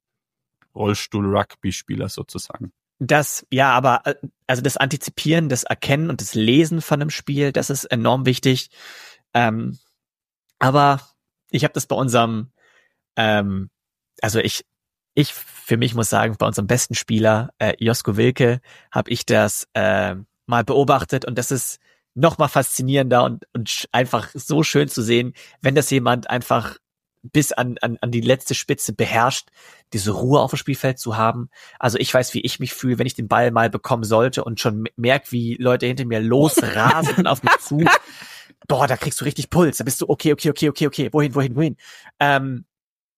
Rollstuhl-Rugby-Spieler sozusagen. Das, ja, aber also das Antizipieren, das Erkennen und das Lesen von einem Spiel, das ist enorm wichtig. Ähm, aber ich habe das bei unserem, ähm, also ich, Ich für mich muss sagen, bei unserem besten Spieler, äh, Josko Wilke, habe ich das äh, mal beobachtet und das ist noch mal faszinierender und, und einfach so schön zu sehen, wenn das jemand einfach bis an, an, an die letzte Spitze beherrscht, diese Ruhe auf dem Spielfeld zu haben. Also ich weiß, wie ich mich fühle, wenn ich den Ball mal bekommen sollte und schon merke, wie Leute hinter mir losrasen und auf mich zu. Boah, da kriegst du richtig Puls. Da bist du okay, okay, okay, okay, okay, wohin, wohin, wohin. Ähm,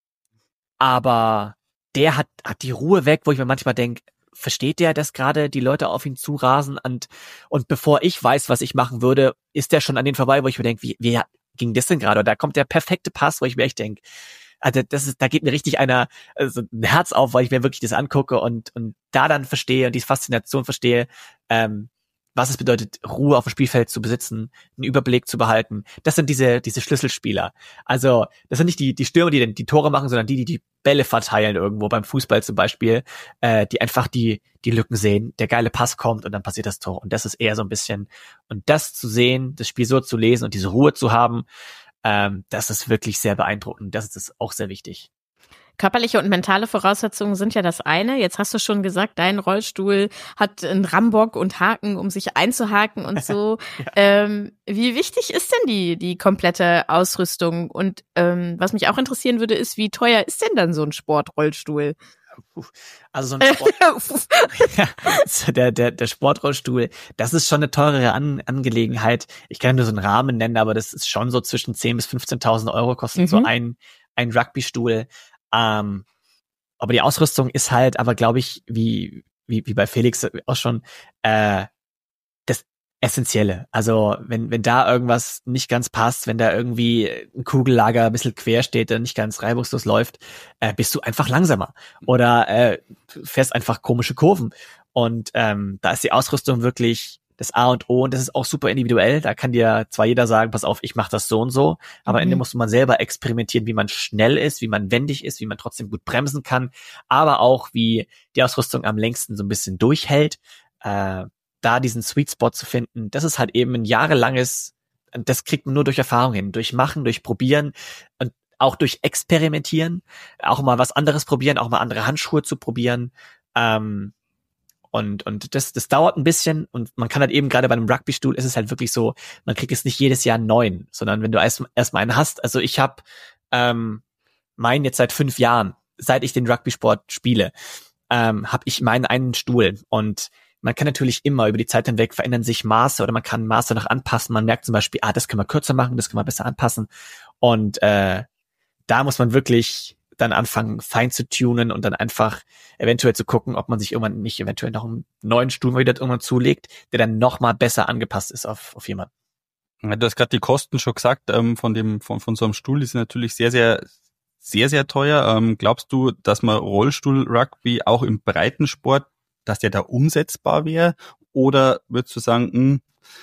aber der hat, hat die Ruhe weg, wo ich mir manchmal denke, versteht der, dass gerade die Leute auf ihn zurasen und, und bevor ich weiß, was ich machen würde, ist der schon an denen vorbei, wo ich mir denke, wie, wie ging das denn gerade? Da kommt der perfekte Pass, wo ich mir echt denke, also das ist, da geht mir richtig einer, also ein Herz auf, weil ich mir wirklich das angucke und, und da dann verstehe und die Faszination verstehe, ähm, was es bedeutet, Ruhe auf dem Spielfeld zu besitzen, einen Überblick zu behalten. Das sind diese diese Schlüsselspieler. Also das sind nicht die die Stürmer, die die Tore machen, sondern die, die die Bälle verteilen irgendwo beim Fußball zum Beispiel, äh, die einfach die die Lücken sehen, der geile Pass kommt und dann passiert das Tor. Und das ist eher so ein bisschen, und das zu sehen, das Spiel so zu lesen und diese Ruhe zu haben, ähm, das ist wirklich sehr beeindruckend. Das ist auch sehr wichtig. Körperliche und mentale Voraussetzungen sind ja das eine. Jetzt hast du schon gesagt, dein Rollstuhl hat einen Rambock und Haken, um sich einzuhaken und so. Ja. Ähm, wie wichtig ist denn die die komplette Ausrüstung? Und ähm, was mich auch interessieren würde, ist, wie teuer ist denn dann so ein Sportrollstuhl? Also so ein Sport ja, der, der, der Sportrollstuhl, das ist schon eine teurere An- Angelegenheit. Ich kann nur so einen Rahmen nennen, aber das ist schon so zwischen zehntausend bis fünfzehntausend Euro kostet mhm. so ein, ein Rugby-Stuhl. Ähm, aber die Ausrüstung ist halt, aber glaube ich, wie, wie, wie bei Felix auch schon, äh, das Essentielle. Also, wenn, wenn da irgendwas nicht ganz passt, wenn da irgendwie ein Kugellager ein bisschen quer steht, der nicht ganz reibungslos läuft, äh, bist du einfach langsamer. Oder, äh, fährst einfach komische Kurven. Und, ähm, da ist die Ausrüstung wirklich das A und O, und das ist auch super individuell. Da kann dir zwar jeder sagen, pass auf, ich mache das so und so, aber mhm. am Ende muss man selber experimentieren, wie man schnell ist, wie man wendig ist, wie man trotzdem gut bremsen kann, aber auch, wie die Ausrüstung am längsten so ein bisschen durchhält. Äh, da diesen Sweet Spot zu finden, das ist halt eben ein jahrelanges, das kriegt man nur durch Erfahrung hin, durch Machen, durch Probieren und auch durch Experimentieren, auch mal was anderes probieren, auch mal andere Handschuhe zu probieren. Ähm, Und, und das, das dauert ein bisschen, und man kann halt eben gerade bei einem Rugby-Stuhl ist es halt wirklich so, man kriegt jetzt nicht jedes Jahr einen neuen, sondern wenn du erst erstmal einen hast, also ich habe ähm, meinen jetzt seit fünf Jahren, seit ich den Rugby-Sport spiele, ähm, habe ich meinen einen Stuhl, und man kann natürlich immer über die Zeit hinweg verändern sich Maße, oder man kann Maße noch anpassen, man merkt zum Beispiel, ah, das können wir kürzer machen, das können wir besser anpassen, und äh, da muss man wirklich dann anfangen, fein zu tunen und dann einfach eventuell zu gucken, ob man sich irgendwann nicht eventuell noch einen neuen Stuhl mal wieder irgendwann zulegt, der dann noch mal besser angepasst ist auf, auf jemanden. Ja, du hast gerade die Kosten schon gesagt, ähm, von dem, von, von so einem Stuhl, die sind natürlich sehr, sehr, sehr, sehr teuer. Ähm, glaubst du, dass man Rollstuhl-Rugby auch im Breitensport, dass der da umsetzbar wäre? Oder würdest du sagen, mh,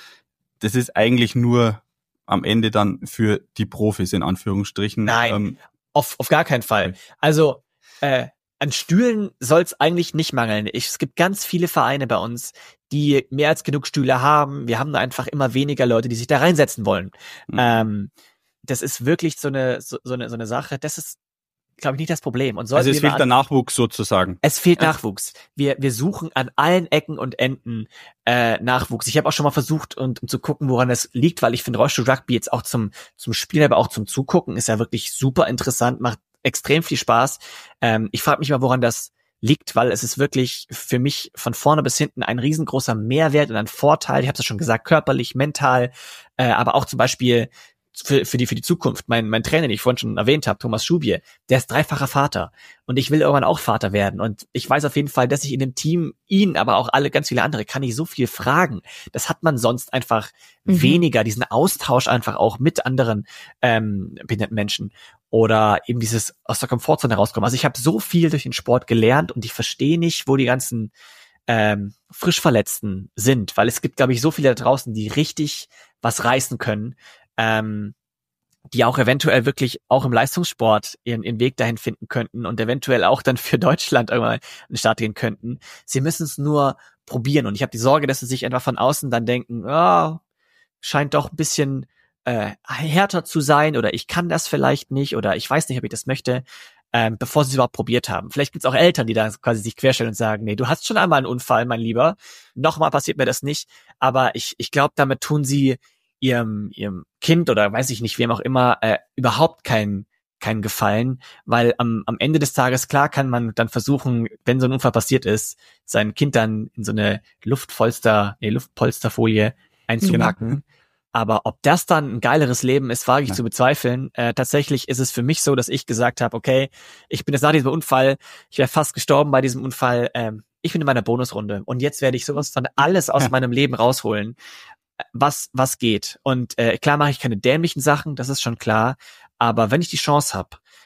das ist eigentlich nur am Ende dann für die Profis in Anführungsstrichen? Nein. Ähm, Auf, auf gar keinen Fall. Also äh, an Stühlen soll es eigentlich nicht mangeln. Ich, es gibt ganz viele Vereine bei uns, die mehr als genug Stühle haben. Wir haben da einfach immer weniger Leute, die sich da reinsetzen wollen. Mhm. Ähm, das ist wirklich so eine so, so eine so eine Sache. Das ist, glaube ich, nicht das Problem. Und also es fehlt an, der Nachwuchs sozusagen. Es fehlt Nachwuchs. Wir wir suchen an allen Ecken und Enden äh, Nachwuchs. Ich habe auch schon mal versucht, und um zu gucken, woran das liegt, weil ich finde Rollstuhl-Rugby jetzt auch zum zum Spielen, aber auch zum Zugucken ist ja wirklich super interessant, macht extrem viel Spaß. Ähm, ich frage mich mal, woran das liegt, weil es ist wirklich für mich von vorne bis hinten ein riesengroßer Mehrwert und ein Vorteil. Ich habe es ja schon gesagt, körperlich, mental, äh, aber auch zum Beispiel für, für die für die Zukunft. Mein mein Trainer, den ich vorhin schon erwähnt habe, Thomas Schubier, der ist dreifacher Vater, und ich will irgendwann auch Vater werden, und ich weiß auf jeden Fall, dass ich in dem Team ihn, aber auch alle ganz viele andere, kann ich so viel fragen. Das hat man sonst einfach mhm. weniger, diesen Austausch einfach auch mit anderen ähm, behinderten Menschen, oder eben dieses aus der Komfortzone rauskommen. Also ich habe so viel durch den Sport gelernt, und ich verstehe nicht, wo die ganzen ähm, Frischverletzten sind, weil es gibt, glaube ich, so viele da draußen, die richtig was reißen können, ähm, die auch eventuell wirklich auch im Leistungssport ihren, ihren Weg dahin finden könnten und eventuell auch dann für Deutschland irgendwann an den Start gehen könnten. Sie müssen es nur probieren, und ich habe die Sorge, dass sie sich einfach von außen dann denken, oh, scheint doch ein bisschen äh, härter zu sein, oder ich kann das vielleicht nicht, oder ich weiß nicht, ob ich das möchte, ähm, bevor sie es überhaupt probiert haben. Vielleicht gibt es auch Eltern, die da quasi sich querstellen und sagen, nee, du hast schon einmal einen Unfall, mein Lieber, nochmal passiert mir das nicht, aber ich ich glaube, damit tun sie ihrem ihrem Kind oder weiß ich nicht, wem auch immer, äh, überhaupt keinen keinen Gefallen, weil am am Ende des Tages, klar, kann man dann versuchen, wenn so ein Unfall passiert ist, sein Kind dann in so eine Luftpolster, nee, Luftpolsterfolie einzupacken. Mhm. Aber ob das dann ein geileres Leben ist, wage ich ja. zu bezweifeln. Äh, tatsächlich ist es für mich so, dass ich gesagt habe, okay, ich bin jetzt nach diesem Unfall, ich wäre fast gestorben bei diesem Unfall, ähm, ich bin in meiner Bonusrunde, und jetzt werde ich sowas von alles aus ja. meinem Leben rausholen, was was geht. Und äh, klar mache ich keine dämlichen Sachen, das ist schon klar, aber wenn ich die Chance habe,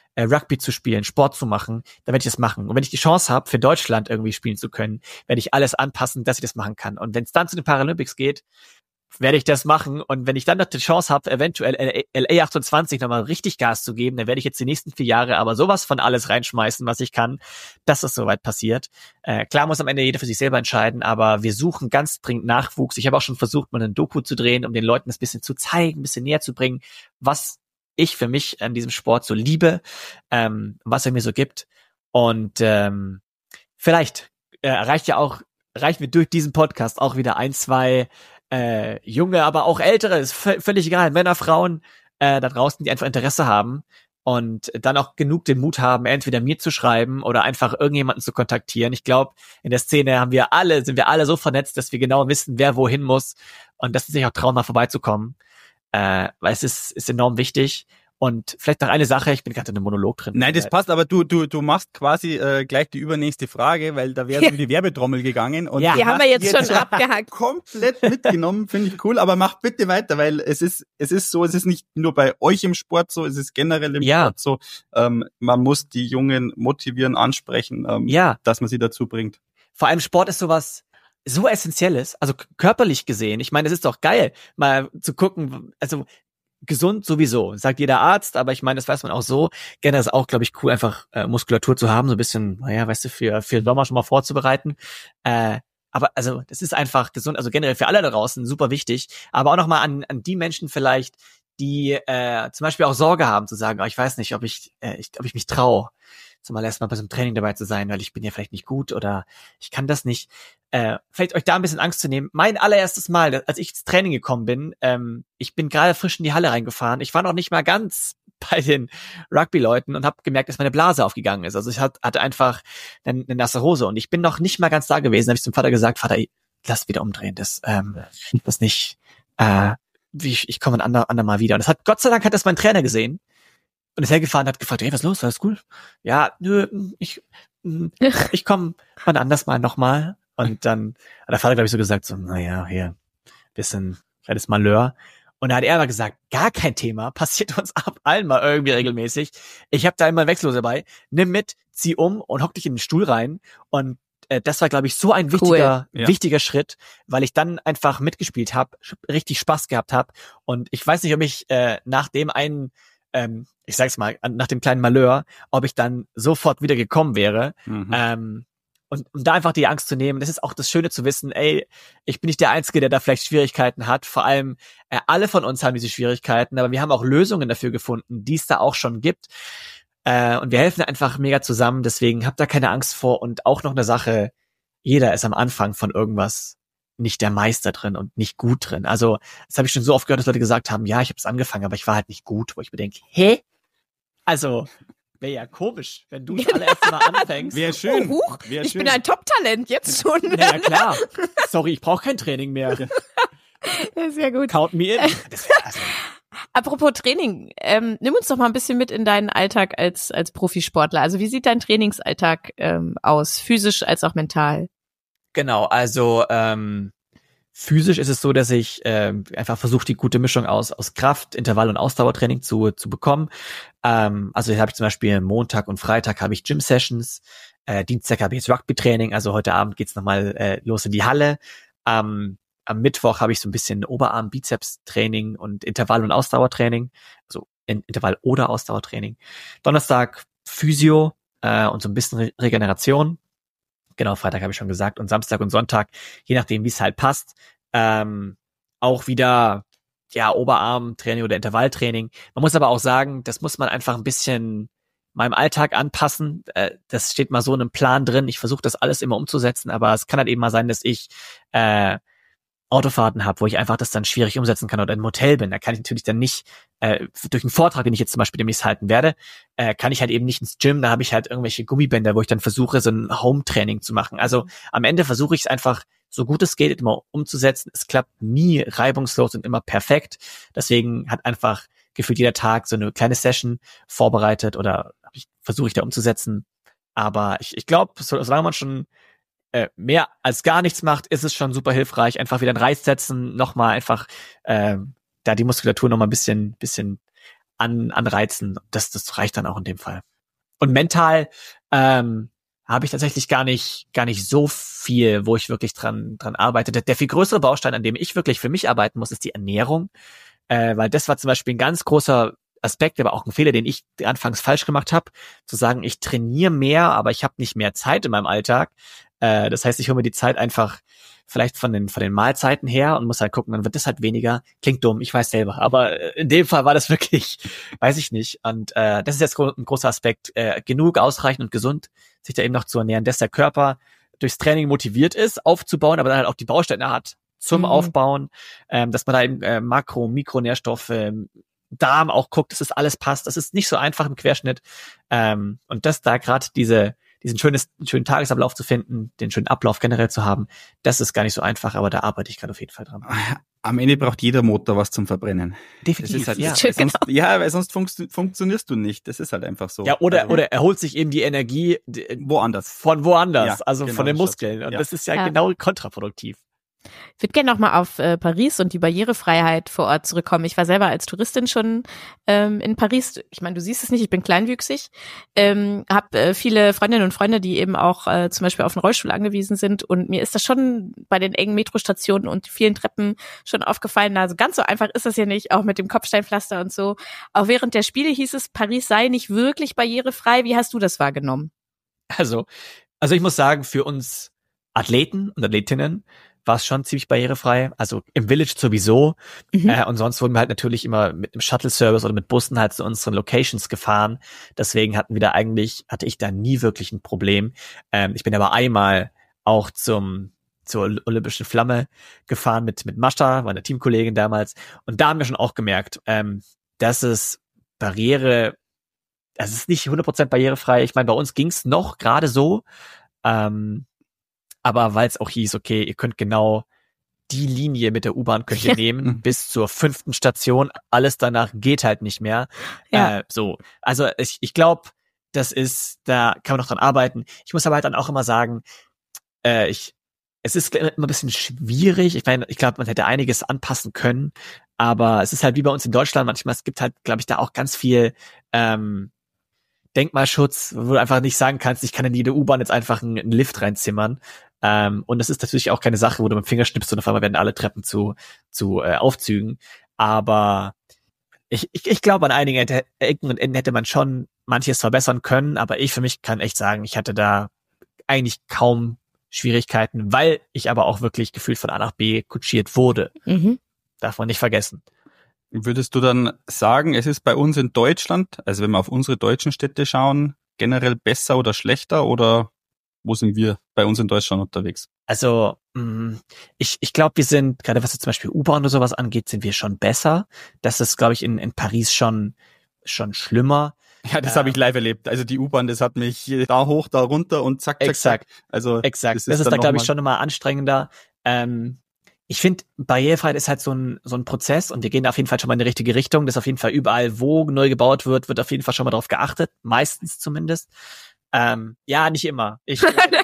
äh, Rugby zu spielen, Sport zu machen, dann werde ich das machen. Und wenn ich die Chance habe, für Deutschland irgendwie spielen zu können, werde ich alles anpassen, dass ich das machen kann. Und wenn es dann zu den Paralympics geht, werde ich das machen. Und wenn ich dann noch die Chance habe, eventuell L A achtundzwanzig nochmal richtig Gas zu geben, dann werde ich jetzt die nächsten vier Jahre aber sowas von alles reinschmeißen, was ich kann, dass das soweit passiert. Äh, klar muss am Ende jeder für sich selber entscheiden, aber wir suchen ganz dringend Nachwuchs. Ich habe auch schon versucht, mal ein Doku zu drehen, um den Leuten das ein bisschen zu zeigen, ein bisschen näher zu bringen, was ich für mich an diesem Sport so liebe, ähm, was er mir so gibt. Und ähm, vielleicht äh, reicht ja auch, reicht mir durch diesen Podcast auch wieder ein, zwei Äh, junge, aber auch ältere, ist v- völlig egal, Männer, Frauen äh, da draußen, die einfach Interesse haben und dann auch genug den Mut haben, entweder mir zu schreiben oder einfach irgendjemanden zu kontaktieren. Ich glaube, in der Szene haben wir alle, sind wir alle so vernetzt, dass wir genau wissen, wer wohin muss und dass es sich auch trauen, mal vorbeizukommen, äh, weil es ist, ist enorm wichtig. Und vielleicht noch eine Sache, ich bin gerade in einem Monolog drin. Nein, das passt, aber du du du machst quasi äh, gleich die übernächste Frage, weil da wäre so die Werbetrommel gegangen. Und ja, die haben wir jetzt, jetzt schon abgehakt. Komplett mitgenommen, finde ich cool, aber mach bitte weiter, weil es ist es ist so, es ist nicht nur bei euch im Sport so, es ist generell im ja. Sport so, ähm, man muss die Jungen motivieren, ansprechen, ähm, ja. dass man sie dazu bringt. Vor allem Sport ist sowas so Essentielles, also körperlich gesehen. Ich meine, es ist doch geil, mal zu gucken, also gesund sowieso, sagt jeder Arzt, aber ich meine, das weiß man auch so. Generell ist auch, glaube ich, cool, einfach äh, Muskulatur zu haben, so ein bisschen, naja, weißt du, für für den Sommer schon mal vorzubereiten. Äh, aber also, das ist einfach gesund, also generell für alle da draußen super wichtig. Aber auch nochmal an an die Menschen vielleicht, die äh, zum Beispiel auch Sorge haben, zu sagen, oh, ich weiß nicht, ob ich, äh, ich ob ich mich traue, zumal erstmal bei so einem Training dabei zu sein, weil ich bin ja vielleicht nicht gut oder ich kann das nicht. Äh, vielleicht euch da ein bisschen Angst zu nehmen. Mein allererstes Mal, als ich ins Training gekommen bin, ähm, ich bin gerade frisch in die Halle reingefahren. Ich war noch nicht mal ganz bei den Rugby-Leuten und habe gemerkt, dass meine Blase aufgegangen ist. Also ich hat, hatte einfach eine, eine nasse Hose und ich bin noch nicht mal ganz da gewesen. Da habe ich zum Vater gesagt, Vater, lass wieder umdrehen. Das, ähm, das nicht. Äh, wie ich, ich komme ein ander, ander Mal wieder. Und das hat Gott sei Dank hat das mein Trainer gesehen. Und ist hergefahren, hat gefragt, hey, was ist los? Alles cool? Ja, nö, ich, ich komme wann anders mal nochmal. Und dann hat der Vater, glaube ich, so gesagt, so, naja, hier, bisschen kleines Malheur. Und da hat er aber gesagt, gar kein Thema, passiert uns ab allen mal irgendwie regelmäßig. Ich habe da immer einen Wechsellos dabei. Nimm mit, zieh um und hock dich in den Stuhl rein. Und äh, das war, glaube ich, so ein wichtiger, cool. ja. wichtiger Schritt, weil ich dann einfach mitgespielt habe, richtig Spaß gehabt habe. Und ich weiß nicht, ob ich äh, nach dem einen ähm, ich sag's mal, nach dem kleinen Malheur, ob ich dann sofort wieder gekommen wäre. Mhm. Ähm, und um da einfach die Angst zu nehmen, das ist auch das Schöne zu wissen, ey, ich bin nicht der Einzige, der da vielleicht Schwierigkeiten hat. Vor allem, äh, alle von uns haben diese Schwierigkeiten, aber wir haben auch Lösungen dafür gefunden, die es da auch schon gibt. Äh, und wir helfen einfach mega zusammen, deswegen habt da keine Angst vor. Und auch noch eine Sache, jeder ist am Anfang von irgendwas nicht der Meister drin und nicht gut drin. Also das habe ich schon so oft gehört, dass Leute gesagt haben, ja, ich habe es angefangen, aber ich war halt nicht gut, wo ich mir denke, hä? Also, wäre ja komisch, wenn du das allererste Mal anfängst. Wäre schön. Oh, huch, Wär ich schön. bin ein Top-Talent, jetzt schon. Na ja, klar. Sorry, ich brauche kein Training mehr. Ja, sehr gut. Count me in. Das wär, also. Apropos Training, ähm, nimm uns doch mal ein bisschen mit in deinen Alltag als als Profisportler. Also wie sieht dein Trainingsalltag ähm, aus, physisch als auch mental? Genau, also ähm, physisch ist es so, dass ich äh, einfach versuche, die gute Mischung aus aus Kraft, Intervall- und Ausdauertraining zu zu bekommen. Ähm, also jetzt habe ich zum Beispiel Montag und Freitag habe ich Gym-Sessions, äh, Dienstag habe ich jetzt Rugby-Training, also heute Abend geht's nochmal äh, los in die Halle. Ähm, am Mittwoch habe ich so ein bisschen Oberarm-Bizeps-Training und Intervall- und Ausdauertraining, also in, Intervall- oder Ausdauertraining. Donnerstag Physio äh, und so ein bisschen Re- Regeneration. Genau, Freitag habe ich schon gesagt. Und Samstag und Sonntag, je nachdem, wie es halt passt, ähm, auch wieder ja Oberarm-Training oder Intervalltraining. Man muss aber auch sagen, das muss man einfach ein bisschen meinem Alltag anpassen. Äh, das steht mal so in einem Plan drin. Ich versuche das alles immer umzusetzen, aber es kann halt eben mal sein, dass ich äh, Autofahrten habe, wo ich einfach das dann schwierig umsetzen kann oder im Hotel bin. Da kann ich natürlich dann nicht, äh, durch einen Vortrag, den ich jetzt zum Beispiel demnächst halten werde, äh, kann ich halt eben nicht ins Gym, da habe ich halt irgendwelche Gummibänder, wo ich dann versuche, so ein Home-Training zu machen. Also am Ende versuche ich es einfach, so gut es geht, immer umzusetzen. Es klappt nie reibungslos und immer perfekt. Deswegen hat einfach gefühlt jeder Tag so eine kleine Session vorbereitet oder versuche ich da umzusetzen. Aber ich, ich glaube, solange man schon Äh, mehr als gar nichts macht, ist es schon super hilfreich. Einfach wieder einen Reiz setzen, nochmal einfach äh, da die Muskulatur nochmal ein bisschen bisschen an, anreizen. Das, das reicht dann auch in dem Fall. Und mental ähm, habe ich tatsächlich gar nicht gar nicht so viel, wo ich wirklich dran dran arbeite. Der, der viel größere Baustein, an dem ich wirklich für mich arbeiten muss, ist die Ernährung, äh, weil das war zum Beispiel ein ganz großer Aspekt, aber auch ein Fehler, den ich anfangs falsch gemacht habe, zu sagen, ich trainiere mehr, aber ich habe nicht mehr Zeit in meinem Alltag. Äh, das heißt, ich hole mir die Zeit einfach vielleicht von den von den Mahlzeiten her und muss halt gucken, dann wird das halt weniger. Klingt dumm, ich weiß selber, aber in dem Fall war das wirklich, weiß ich nicht. Und äh, das ist jetzt ein großer Aspekt, äh, genug, ausreichend und gesund, sich da eben noch zu ernähren, dass der Körper durchs Training motiviert ist, aufzubauen, aber dann halt auch die Bausteine hat zum mhm. Aufbauen, ähm, dass man da eben äh, Makro-, Mikronährstoffe, ähm, Darm auch guckt, dass das alles passt. Das ist nicht so einfach im Querschnitt. Ähm, und dass da gerade diese diesen schönes, schönen Tagesablauf zu finden, den schönen Ablauf generell zu haben, das ist gar nicht so einfach, aber da arbeite ich gerade auf jeden Fall dran. Am Ende braucht jeder Motor was zum Verbrennen. Definitiv, das ist halt, ja. Sonst, genau. Ja, weil sonst funktio- funktionierst du nicht. Das ist halt einfach so. Ja, oder also, oder er holt sich eben die Energie woanders. Von woanders, ja, also genau, von den Muskeln. Und ja. das ist ja, ja genau kontraproduktiv. Ich würde gerne nochmal auf äh, Paris und die Barrierefreiheit vor Ort zurückkommen. Ich war selber als Touristin schon ähm, in Paris. Ich meine, du siehst es nicht, ich bin kleinwüchsig. Ähm, habe äh, viele Freundinnen und Freunde, die eben auch äh, zum Beispiel auf den Rollstuhl angewiesen sind. Und mir ist das schon bei den engen Metrostationen und vielen Treppen schon aufgefallen. Also ganz so einfach ist das ja nicht, auch mit dem Kopfsteinpflaster und so. Auch während der Spiele hieß es, Paris sei nicht wirklich barrierefrei. Wie hast du das wahrgenommen? Also, also ich muss sagen, für uns Athleten und Athletinnen war es schon ziemlich barrierefrei, also im Village sowieso. Mhm. Äh, und sonst wurden wir halt natürlich immer mit einem Shuttle-Service oder mit Bussen halt zu unseren Locations gefahren. Deswegen hatten wir da eigentlich, hatte ich da nie wirklich ein Problem. Ähm, ich bin aber einmal auch zum zur Olympischen Flamme gefahren mit mit Mascha, meiner Teamkollegin damals. Und da haben wir schon auch gemerkt, ähm, dass es Barriere, also es ist nicht hundert Prozent barrierefrei. Ich meine, bei uns ging's noch gerade so, ähm, aber weil es auch hieß, okay, ihr könnt genau die Linie mit der U-Bahn könnt ihr nehmen bis zur fünften Station. Alles danach geht halt nicht mehr. Ja. Äh, so, also ich, ich glaube, das ist, da kann man noch dran arbeiten. Ich muss aber halt dann auch immer sagen, äh, ich, es ist immer ein bisschen schwierig. Ich meine, ich glaube, man hätte einiges anpassen können, aber es ist halt wie bei uns in Deutschland manchmal. Es gibt halt, glaube ich, da auch ganz viel ähm, Denkmalschutz, wo du einfach nicht sagen kannst, ich kann in jede U-Bahn jetzt einfach einen, einen Lift reinzimmern. Ähm, und das ist natürlich auch keine Sache, wo du mit dem Finger schnippst und auf einmal werden alle Treppen zu zu äh, Aufzügen. Aber ich, ich, ich glaube, an einigen Ecken und Enden hätte man schon manches verbessern können. Aber ich für mich kann echt sagen, ich hatte da eigentlich kaum Schwierigkeiten, weil ich aber auch wirklich gefühlt von A nach B kutschiert wurde. Mhm. Darf man nicht vergessen. Würdest du dann sagen, es ist bei uns in Deutschland, also wenn wir auf unsere deutschen Städte schauen, generell besser oder schlechter, oder wo sind wir bei uns in Deutschland unterwegs? Also ich ich glaube, wir sind, gerade was jetzt zum Beispiel U-Bahn oder sowas angeht, sind wir schon besser. Das ist, glaube ich, in in Paris schon schon schlimmer. Ja, das äh, habe ich live erlebt. Also die U-Bahn, das hat mich da hoch, da runter und zack, zack, exakt. zack. Also exakt. Das ist, das ist da, glaube ich, schon immer anstrengender. Ähm, ich finde, Barrierefreiheit ist halt so ein so ein Prozess und wir gehen auf jeden Fall schon mal in die richtige Richtung. Das ist auf jeden Fall überall, wo neu gebaut wird, wird auf jeden Fall schon mal drauf geachtet. Meistens zumindest. Ähm, ja, nicht immer. Ich,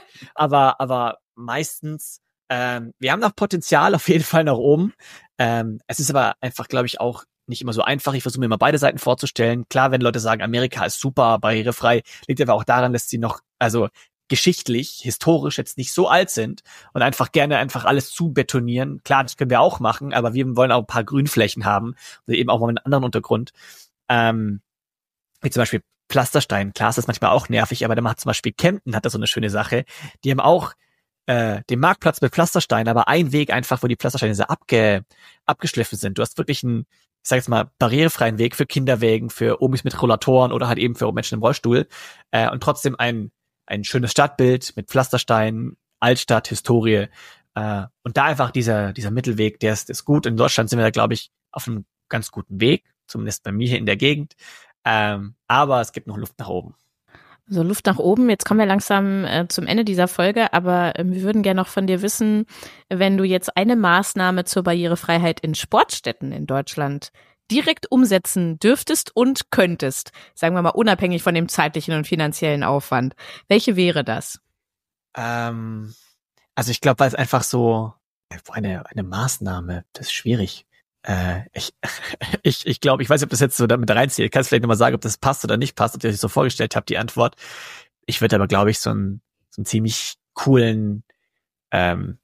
aber, aber meistens, ähm, wir haben noch Potenzial auf jeden Fall nach oben. Ähm, es ist aber einfach, glaube ich, auch nicht immer so einfach. Ich versuche mir immer beide Seiten vorzustellen. Klar, wenn Leute sagen, Amerika ist super, barrierefrei, liegt aber auch daran, dass sie noch, also geschichtlich, historisch jetzt nicht so alt sind und einfach gerne einfach alles zu betonieren. Klar, das können wir auch machen, aber wir wollen auch ein paar Grünflächen haben oder eben auch mal einen anderen Untergrund. Ähm, wie zum Beispiel Pflasterstein, klar ist das manchmal auch nervig, aber da macht zum Beispiel Kempten, hat da so eine schöne Sache. Die haben auch äh, den Marktplatz mit Pflasterstein, aber ein Weg einfach, wo die Pflastersteine so abge, abgeschliffen sind. Du hast wirklich einen, ich sag jetzt mal, barrierefreien Weg für Kinderwägen, für Omis mit Rollatoren oder halt eben für Menschen im Rollstuhl äh, und trotzdem ein ein schönes Stadtbild mit Pflasterstein, Altstadt, Historie äh, und da einfach dieser dieser Mittelweg, der ist, ist gut. In Deutschland sind wir da, glaube ich, auf einem ganz guten Weg, zumindest bei mir hier in der Gegend. Ähm, aber es gibt noch Luft nach oben. So, Luft nach oben. Jetzt kommen wir langsam äh, zum Ende dieser Folge, aber äh, wir würden gerne noch von dir wissen, wenn du jetzt eine Maßnahme zur Barrierefreiheit in Sportstätten in Deutschland direkt umsetzen dürftest und könntest, sagen wir mal unabhängig von dem zeitlichen und finanziellen Aufwand. Welche wäre das? Ähm, also ich glaube, weil es einfach so, eine, eine Maßnahme, das ist schwierig. Äh, ich, ich, ich glaube, ich weiß nicht, ob das jetzt so damit reinzieht. Ich kann es vielleicht nochmal sagen, ob das passt oder nicht passt, ob ihr euch so vorgestellt habt, die Antwort. Ich würde aber, glaube ich, so einen, so einen ziemlich coolen ähm,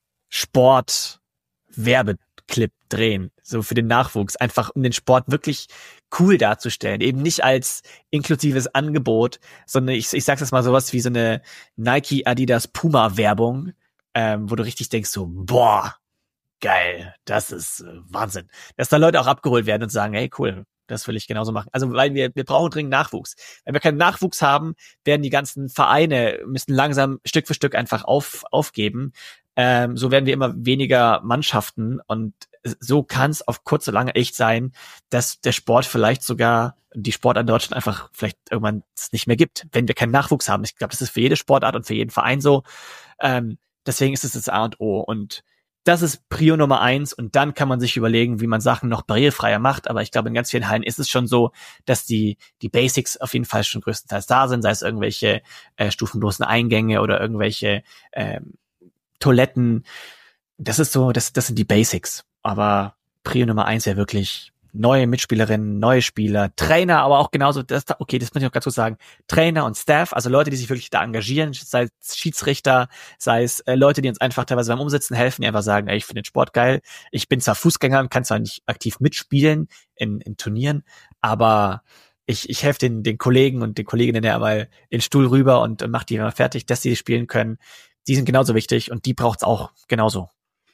Sport-Werbeclip drehen. So für den Nachwuchs. Einfach um den Sport wirklich cool darzustellen. Eben nicht als inklusives Angebot, sondern ich, ich sag's jetzt mal sowas wie so eine Nike, Adidas, Puma-Werbung, ähm, wo du richtig denkst so, boah, geil, das ist äh, Wahnsinn. Dass da Leute auch abgeholt werden und sagen, hey, cool, das will ich genauso machen. Also, weil wir, wir brauchen dringend Nachwuchs. Wenn wir keinen Nachwuchs haben, werden die ganzen Vereine, müssen langsam Stück für Stück einfach auf, aufgeben. Ähm, so werden wir immer weniger Mannschaften und so kann es auf kurz oder lange echt sein, dass der Sport vielleicht sogar, die Sportart in Deutschland einfach vielleicht irgendwann es nicht mehr gibt, wenn wir keinen Nachwuchs haben. Ich glaube, das ist für jede Sportart und für jeden Verein so. Ähm, deswegen ist es das A und O und das ist Prio Nummer eins und dann kann man sich überlegen, wie man Sachen noch barrierefreier macht. Aber ich glaube, in ganz vielen Hallen ist es schon so, dass die die Basics auf jeden Fall schon größtenteils da sind, sei es irgendwelche äh, stufenlosen Eingänge oder irgendwelche ähm, Toiletten. Das ist so, das, das sind die Basics. Aber Prio Nummer eins wäre wirklich neue Mitspielerinnen, neue Spieler, Trainer, aber auch genauso, das, okay, das muss ich noch ganz kurz sagen, Trainer und Staff, also Leute, die sich wirklich da engagieren, sei es Schiedsrichter, sei es äh, Leute, die uns einfach teilweise beim Umsetzen helfen, die einfach sagen, ey, ich finde den Sport geil, ich bin zwar Fußgänger und kann zwar nicht aktiv mitspielen in, in Turnieren, aber ich, ich helfe den, den Kollegen und den Kolleginnen ja mal in den Stuhl rüber und, und mach die immer fertig, dass sie spielen können. Die sind genauso wichtig und die braucht's auch genauso.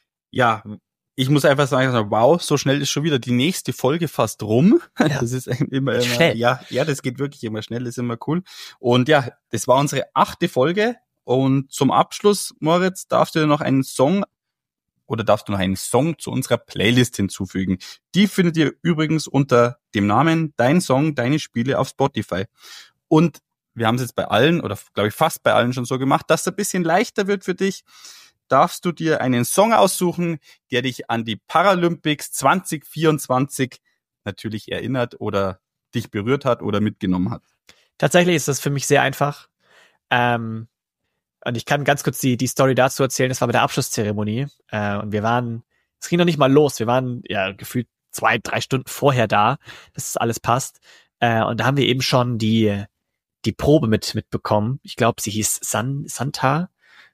Ja, ich muss einfach sagen, wow, so schnell ist schon wieder die nächste Folge fast rum. Ja. Das ist immer, immer schnell. ja, ja, das geht wirklich immer schnell, das ist immer cool. Und ja, das war unsere achte Folge. Und zum Abschluss, Moritz, darfst du noch einen Song oder darfst du noch einen Song zu unserer Playlist hinzufügen. Die findet ihr übrigens unter dem Namen Dein Song, Deine Spiele auf Spotify. Und wir haben es jetzt bei allen oder glaube ich fast bei allen schon so gemacht, dass es ein bisschen leichter wird für dich. Darfst du dir einen Song aussuchen, der dich an die Paralympics zwanzig vierundzwanzig natürlich erinnert oder dich berührt hat oder mitgenommen hat. Tatsächlich ist das für mich sehr einfach. Ähm, und ich kann ganz kurz die, die Story dazu erzählen. Das war bei der Abschlusszeremonie. Äh, und wir waren, es ging noch nicht mal los. Wir waren ja gefühlt zwei, drei Stunden vorher da, dass alles passt. Äh, und da haben wir eben schon die, die Probe mit mitbekommen. Ich glaube, sie hieß San, Santa.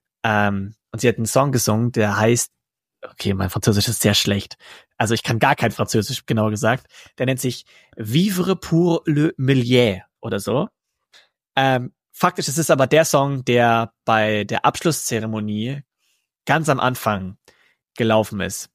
Ähm, und sie hat einen Song gesungen, der heißt, okay, mein Französisch ist sehr schlecht. Also ich kann gar kein Französisch, genau gesagt. Der nennt sich Vivre pour le millier oder so. Ähm, faktisch ist es aber der Song, der bei der Abschlusszeremonie ganz am Anfang gelaufen ist.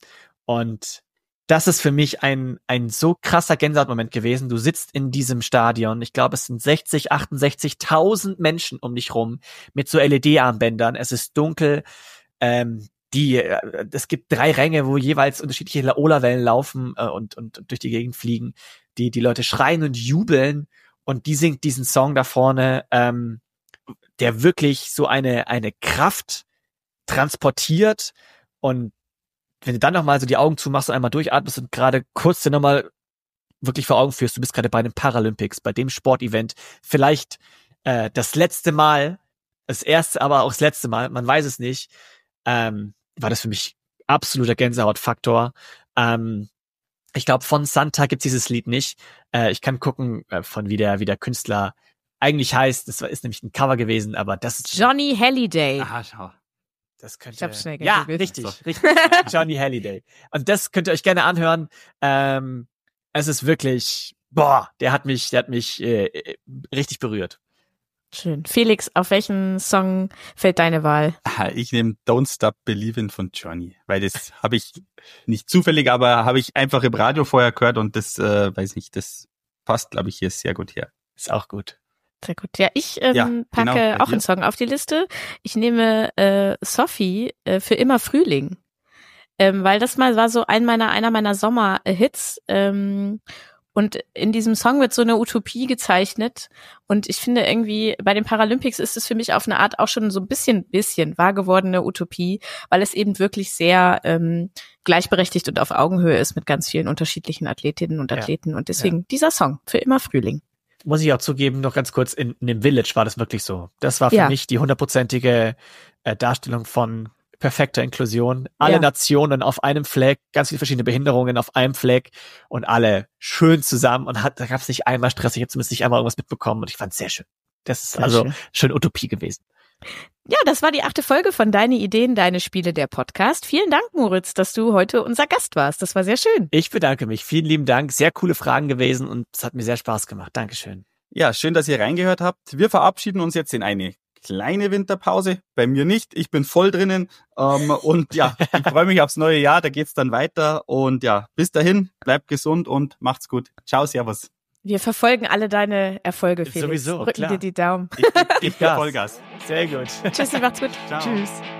Und das ist für mich ein ein so krasser Gänsehautmoment gewesen. Du sitzt in diesem Stadion. Ich glaube, es sind sechzig, achtundsechzigtausend Menschen um dich rum mit so L E D-Armbändern. Es ist dunkel. Ähm, die, äh, es gibt drei Ränge, wo jeweils unterschiedliche Laola-Wellen laufen äh, und, und durch die Gegend fliegen. Die, die Leute schreien und jubeln und die singt diesen Song da vorne, ähm, der wirklich so eine, eine Kraft transportiert. Und wenn du dann nochmal so die Augen zumachst und einmal durchatmest und gerade kurz dir nochmal wirklich vor Augen führst, du bist gerade bei den Paralympics, bei dem Sportevent, vielleicht äh, das letzte Mal, das erste, aber auch das letzte Mal, man weiß es nicht, ähm, war das für mich absoluter Gänsehautfaktor. Ähm, ich glaube, von Santa gibt's dieses Lied nicht. Äh, ich kann gucken, äh, von wie der, wie der Künstler eigentlich heißt. Das war, ist nämlich ein Cover gewesen, aber das ist Johnny Halliday. Aha, schau. Das könnte, ich hab's schnell ja, gegoogelt. richtig, richtig. Johnny Halliday. Und das könnt ihr euch gerne anhören. Ähm, es ist wirklich, boah, der hat mich, der hat mich äh, richtig berührt. Schön. Felix, auf welchen Song fällt deine Wahl? Ich nehme Don't Stop Believin' von Johnny, weil das habe ich nicht zufällig, aber habe ich einfach im Radio vorher gehört und das, äh, weiß nicht, das passt, glaube ich, hier sehr gut her. Ist auch gut. Sehr gut. Ja, ich ähm, Ja, packe genau, auch einen Song auf die Liste. Ich nehme äh, Sophie äh, für immer Frühling, ähm, weil das mal war so ein meiner einer meiner Sommerhits. Ähm, und in diesem Song wird so eine Utopie gezeichnet. Und ich finde irgendwie bei den Paralympics ist es für mich auf eine Art auch schon so ein bisschen bisschen wahr gewordene Utopie, weil es eben wirklich sehr ähm, gleichberechtigt und auf Augenhöhe ist mit ganz vielen unterschiedlichen Athletinnen und Athleten. Ja. Und deswegen ja. dieser Song für immer Frühling. Muss ich auch zugeben, noch ganz kurz, in, in dem Village war das wirklich so. Das war für ja. mich die hundertprozentige äh, Darstellung von perfekter Inklusion. Alle Ja. Nationen auf einem Fleck, ganz viele verschiedene Behinderungen auf einem Fleck und alle schön zusammen und hat, da gab es nicht einmal Stress, ich habe zumindest nicht einmal irgendwas mitbekommen und ich fand es sehr schön. Das ist Sehr also schön. schön Utopie gewesen. Ja, das war die achte Folge von Deine Ideen, Deine Spiele, der Podcast. Vielen Dank, Moritz, dass du heute unser Gast warst. Das war sehr schön. Ich bedanke mich. Vielen lieben Dank. Sehr coole Fragen gewesen und es hat mir sehr Spaß gemacht. Dankeschön. Ja, schön, dass ihr reingehört habt. Wir verabschieden uns jetzt in eine kleine Winterpause. Bei mir nicht. Ich bin voll drinnen. Ähm, und ja, ich freue mich aufs neue Jahr. Da geht's dann weiter. Und ja, bis dahin, bleibt gesund und macht's gut. Ciao, servus. Wir verfolgen alle deine Erfolge, Felix. Sowieso, Drücken klar. dir die Daumen. Ich, ich, ich gebe Vollgas. Sehr gut. Tschüssi, macht's gut. Ciao. Tschüss.